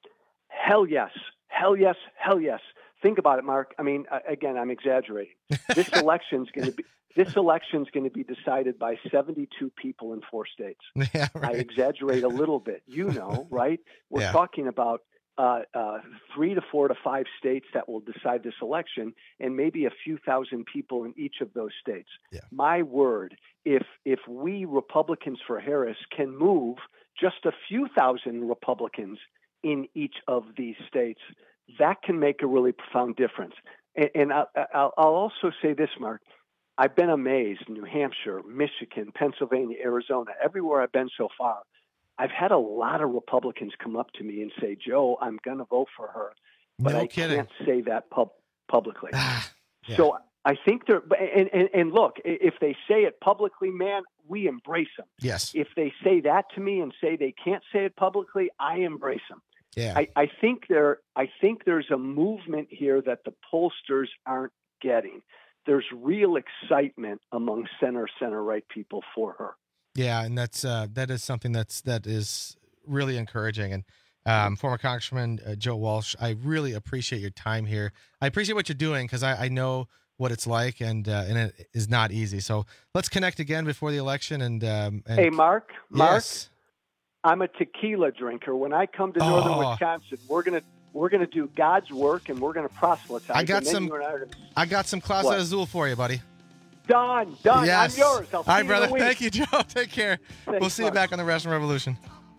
Hell yes. Hell yes. Hell yes. Think about it, Mark. I mean, uh, again, I'm exaggerating. This election's going to be this election's going to be decided by seventy-two people in four states. Yeah, I right. exaggerate a little bit, you know, right? We're Yeah. talking about uh, uh, three to four to five states that will decide this election, and maybe a few thousand people in each of those states. Yeah. My word, if if we Republicans for Harris can move just a few thousand Republicans in each of these states, that can make a really profound difference. And, and I, I'll, I'll also say this, Mark. I've been amazed, New Hampshire, Michigan, Pennsylvania, Arizona, everywhere I've been so far. I've had a lot of Republicans come up to me and say, Joe, I'm going to vote for her, but No I kidding. can't say that pub- publicly. Yeah. So I think they're, and, and, and look, if they say it publicly, man, we embrace them. Yes. If they say that to me and say they can't say it publicly, I embrace them. Yeah. I, I think there. I think there's a movement here that the pollsters aren't getting. There's real excitement among center, center right people for her. Yeah, and that's uh, that is something that's that is really encouraging. And um, former Congressman uh, Joe Walsh, I really appreciate your time here. I appreciate what you're doing because I, I know what it's like, and uh, and it is not easy. So let's connect again before the election. And, um, and Hey, Mark. Mark. Yes. I'm a tequila drinker. When I come to northern Oh. Wisconsin, we're gonna we're gonna do God's work and we're gonna proselytize. I got and then some- you and I are gonna- I got some Clase What? Azul for you, buddy. Done, done. Yes. I'm yours. I'll see All right, you in a brother. week. Thank you, Joe. Take care. we'll Thanks, see you Mark. back on the Rational Revolution.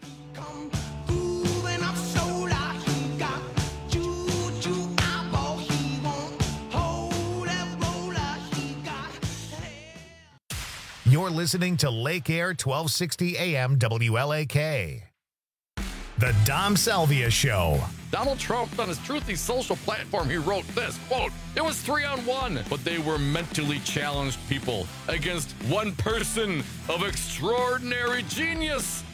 You're listening to Lake Air twelve sixty A M W L A K. The Dom Salvia Show. Donald Trump, on his Truthy social platform, he wrote this, quote, "It was three on one, but they were mentally challenged people against one person of extraordinary genius."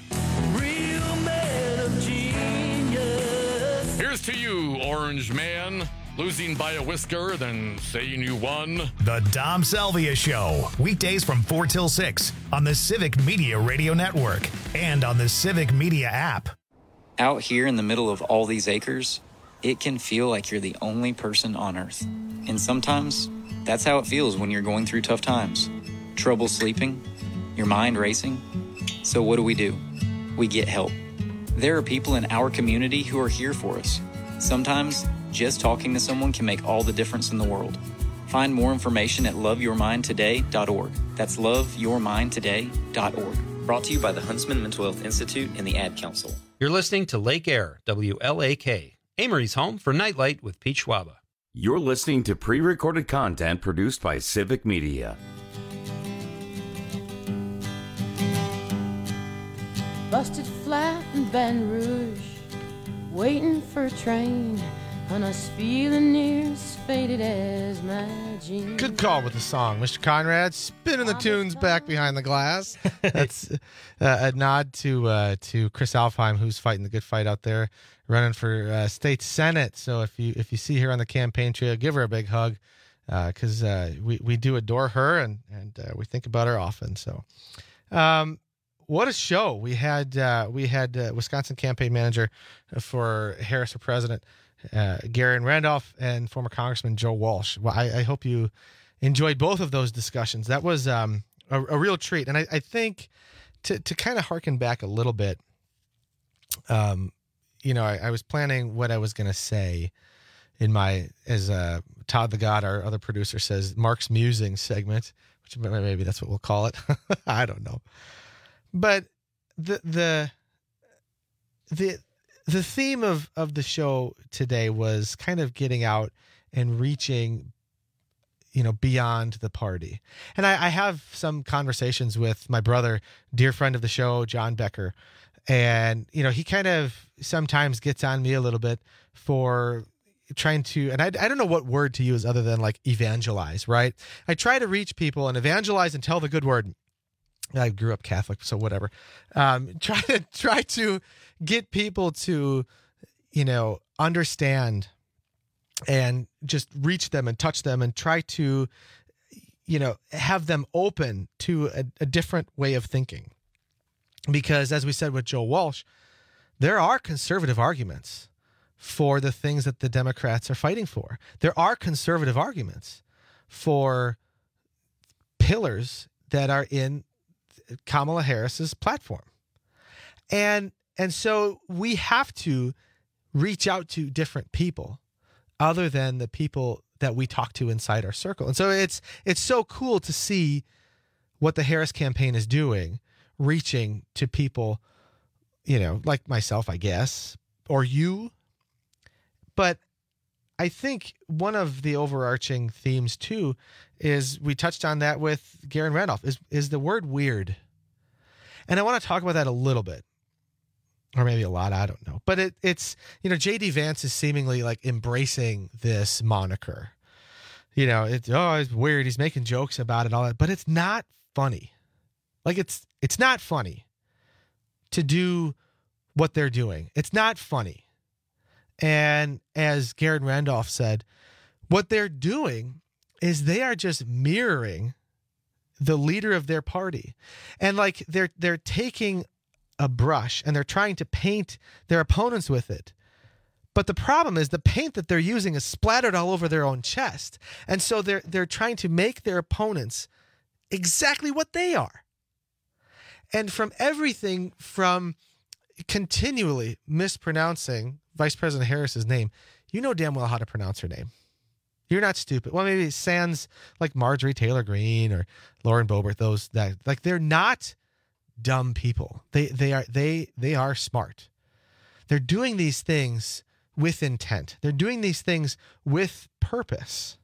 Real man of genius. Here's to you, Orange Man. losing by a whisker than saying you won. The Dom Salvia Show, weekdays from four till six on the Civic Media Radio Network and on the Civic Media app. Out here in the middle of all these acres, it can feel like you're the only person on Earth. And sometimes, that's how it feels when you're going through tough times. Trouble sleeping, your mind racing. So what do we do? We get help. There are people in our community who are here for us. Sometimes, just talking to someone can make all the difference in the world. Find more information at love your mind today dot org. That's love your mind today dot org. Brought to you by the Huntsman Mental Health Institute and the Ad Council. You're listening to Lake Air, W L A K, Amory's home for Nightlight with Pete Schwaba. You're listening to pre-recorded content produced by Civic Media. Busted flat in Baton Rouge, waiting for a train, and I was feeling near as faded as my jeans. Good call with the song, Mister Conrad. Spinning the tunes back behind the glass. That's uh, a nod to uh, to Chris Alfheim, who's fighting the good fight out there, running for uh, state senate. So if you if you see her on the campaign trail, give her a big hug, because uh, uh, we we do adore her and and uh, we think about her often. So. Um, What a show. We had uh, we had uh, Wisconsin campaign manager for Harris for president, uh, Garen Randolph, and former Congressman Joe Walsh. Well, I, I hope you enjoyed both of those discussions. That was um, a, a real treat. And I, I think to, to kind of harken back a little bit, um, you know, I, I was planning what I was going to say in my, as uh, Todd the God, our other producer, says, Mark's Musing segment, which maybe that's what we'll call it. I don't know. But the the the the theme of, of the show today was kind of getting out and reaching, you know, beyond the party. And I, I have some conversations with my brother, dear friend of the show, John Becker. And, you know, he kind of sometimes gets on me a little bit for trying to, and I, I don't know what word to use other than like evangelize, right? I try to reach people and evangelize and tell the good word. I grew up Catholic, so whatever. Um, try to try to get people to, you know, understand and just reach them and touch them and try to, you know, have them open to a, a different way of thinking. Because as we said with Joe Walsh, there are conservative arguments for the things that the Democrats are fighting for. There are conservative arguments for pillars that are in Kamala Harris's platform. And and so we have to reach out to different people other than the people that we talk to inside our circle. And so it's it's so cool to see what the Harris campaign is doing, reaching to people, you know, like myself, I guess, or you. But I think one of the overarching themes too is, we touched on that with Garen Randolph, is, is the word weird. And I want to talk about that a little bit, or maybe a lot, I don't know. But it, it's, you know, J D Vance is seemingly like embracing this moniker. You know, it's, oh, it's weird. He's making jokes about it, all that, but it's not funny. Like it's, it's not funny to do what they're doing. It's not funny. And as Garen Randolph said, what they're doing is they are just mirroring the leader of their party. And like they're they're taking a brush and they're trying to paint their opponents with it. But the problem is the paint that they're using is splattered all over their own chest. And so they're they're trying to make their opponents exactly what they are. And from everything from continually mispronouncing Vice President Harris's name, you know damn well how to pronounce her name. You're not stupid. Well, maybe sans like Marjorie Taylor Greene or Lauren Boebert, those that like they're not dumb people. They they are they they are smart. They're doing these things with intent. They're doing these things with purpose.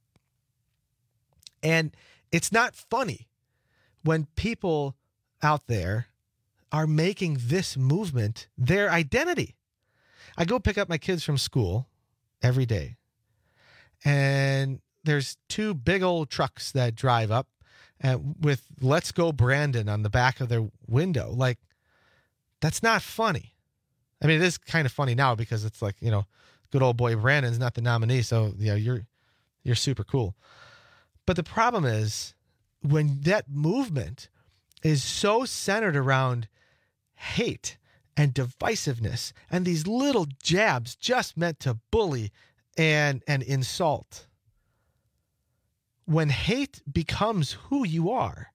And it's not funny when people out there are making this movement their identity. I go pick up my kids from school every day, and there's two big old trucks that drive up uh, with "Let's Go Brandon" on the back of their window. Like, that's not funny. I mean, it is kind of funny now because it's like, you know, good old boy Brandon's not the nominee, so you know, you're you're super cool. But the problem is when that movement is so centered around hate and divisiveness and these little jabs just meant to bully and and insult. When hate becomes who you are,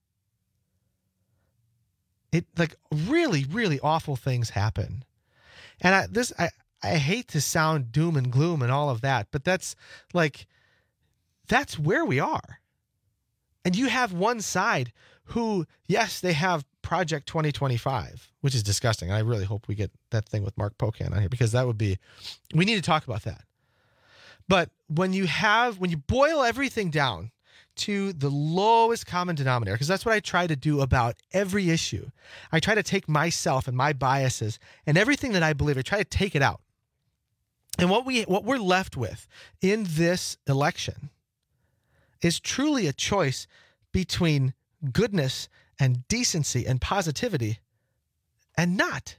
it like really, really awful things happen. And I, this, I, I hate to sound doom and gloom and all of that, but that's like, that's where we are. And you have one side who, yes, they have Project twenty twenty-five, which is disgusting. I really hope we get that thing with Mark Pocan on here, because that would be, we need to talk about that. But when you have, when you boil everything down to the lowest common denominator, because that's what I try to do about every issue. I try to take myself and my biases and everything that I believe, I try to take it out. And what we what we're left with in this election is truly a choice between goodness and decency and positivity and not.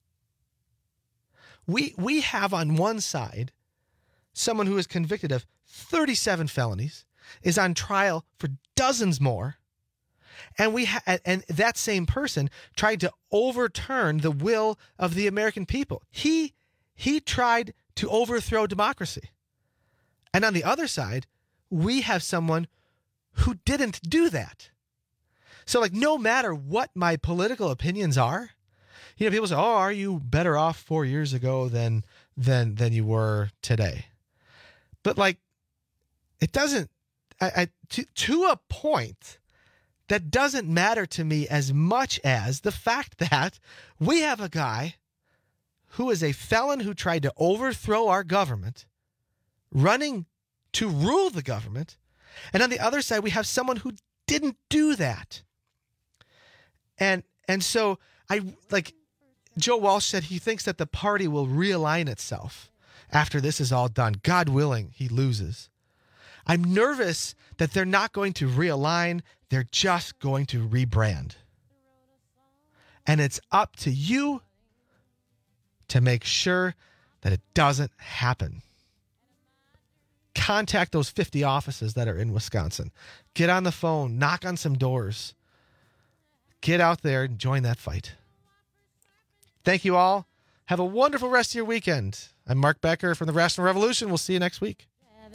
We we have on one side someone who is convicted of thirty-seven felonies, is on trial for dozens more, and we ha- and that same person tried to overturn the will of the American people. He he tried to overthrow democracy. And on the other side, we have someone who didn't do that. So like, no matter what my political opinions are, you know, people say, "Oh, are you better off four years ago than than than you were today?" But like, it doesn't. I, I, to, to a point that doesn't matter to me as much as the fact that we have a guy who is a felon who tried to overthrow our government, running to rule the government, and on the other side we have someone who didn't do that. And and so I like Joe Walsh said he thinks that the party will realign itself after this is all done. God willing, he loses. I'm nervous that they're not going to realign. They're just going to rebrand. And it's up to you to make sure that it doesn't happen. Contact those fifty offices that are in Wisconsin. Get on the phone, knock on some doors. Get out there and join that fight. Thank you all. Have a wonderful rest of your weekend. I'm Mark Becker from the Rational Revolution. We'll see you next week.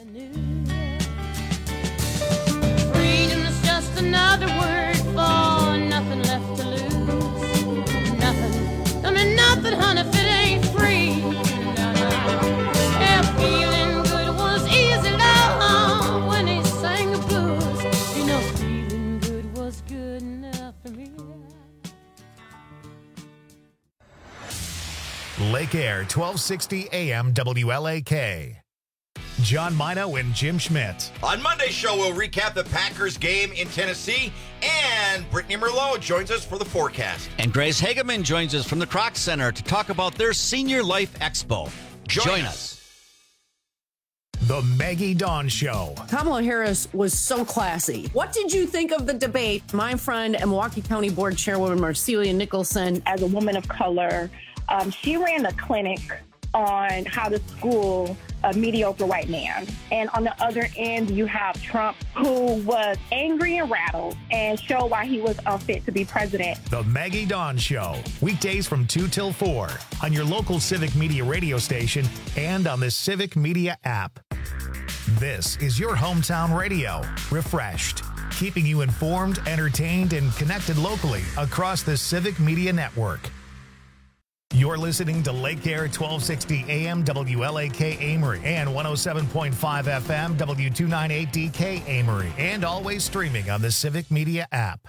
Another word for nothing left to lose. Nothing. I mean, nothing, honey, if it ain't free. No, no. Yeah, feeling good was easy, love, when he sang the blues. You know, feeling good was good enough for me. Lake Air, twelve sixty A M W L A K. John Mino and Jim Schmidt. On Monday's show, we'll recap the Packers game in Tennessee, and Brittany Merlot joins us for the forecast. And Grace Hageman joins us from the Kroc Center to talk about their Senior Life Expo. Join, Join us. us. The Maggie Dawn Show. Kamala Harris was so classy. What did you think of the debate? My friend and Milwaukee County Board Chairwoman Marcelia Nicholson. As a woman of color, um, she ran a clinic on how to school a mediocre white man. And on the other end, you have Trump, who was angry and rattled and showed why he was unfit to be president. The Maggie Dawn Show, weekdays from two till four on your local Civic Media radio station and on the Civic Media app. This is your hometown radio, refreshed, keeping you informed, entertained, and connected locally across the Civic Media network. You're listening to Lake Air twelve sixty A M W L A K Amory and one oh seven point five F M W two ninety-eight D K Amory, and always streaming on the Civic Media app.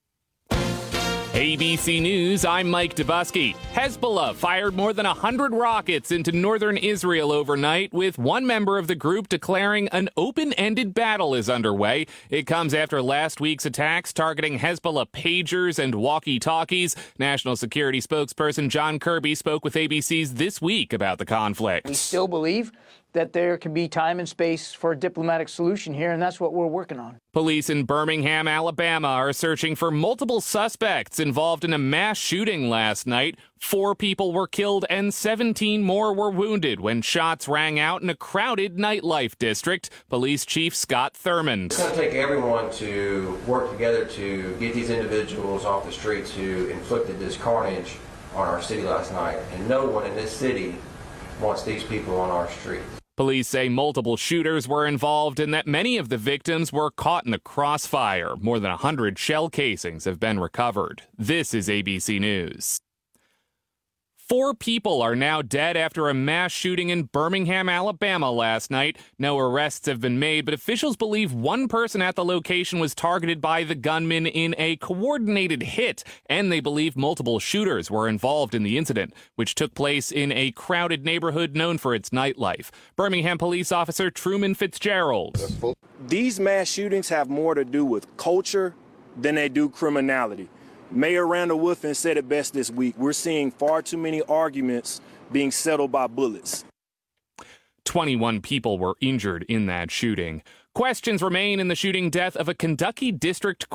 A B C News, I'm Mike Dubusky. Hezbollah fired more than one hundred rockets into northern Israel overnight, with one member of the group declaring an open-ended battle is underway. It comes after last week's attacks targeting Hezbollah pagers and walkie-talkies. National Security spokesperson John Kirby spoke with A B C's This Week about the conflict. We still believe that there can be time and space for a diplomatic solution here, and that's what we're working on. Police in Birmingham, Alabama are searching for multiple suspects involved in a mass shooting last night. Four people were killed and seventeen more were wounded when shots rang out in a crowded nightlife district. Police Chief Scott Thurmond. It's going to take everyone to work together to get these individuals off the streets who inflicted this carnage on our city last night. And no one in this city wants these people on our streets. Police say multiple shooters were involved and that many of the victims were caught in the crossfire. More than one hundred shell casings have been recovered. This is A B C News. Four people are now dead after a mass shooting in Birmingham, Alabama last night. No arrests have been made, but officials believe one person at the location was targeted by the gunman in a coordinated hit, and they believe multiple shooters were involved in the incident, which took place in a crowded neighborhood known for its nightlife. Birmingham police officer Truman Fitzgerald. These mass shootings have more to do with culture than they do criminality. Mayor Randall Woodfin said it best this week. We're seeing far too many arguments being settled by bullets. twenty-one people were injured in that shooting. Questions remain in the shooting death of a Kentucky district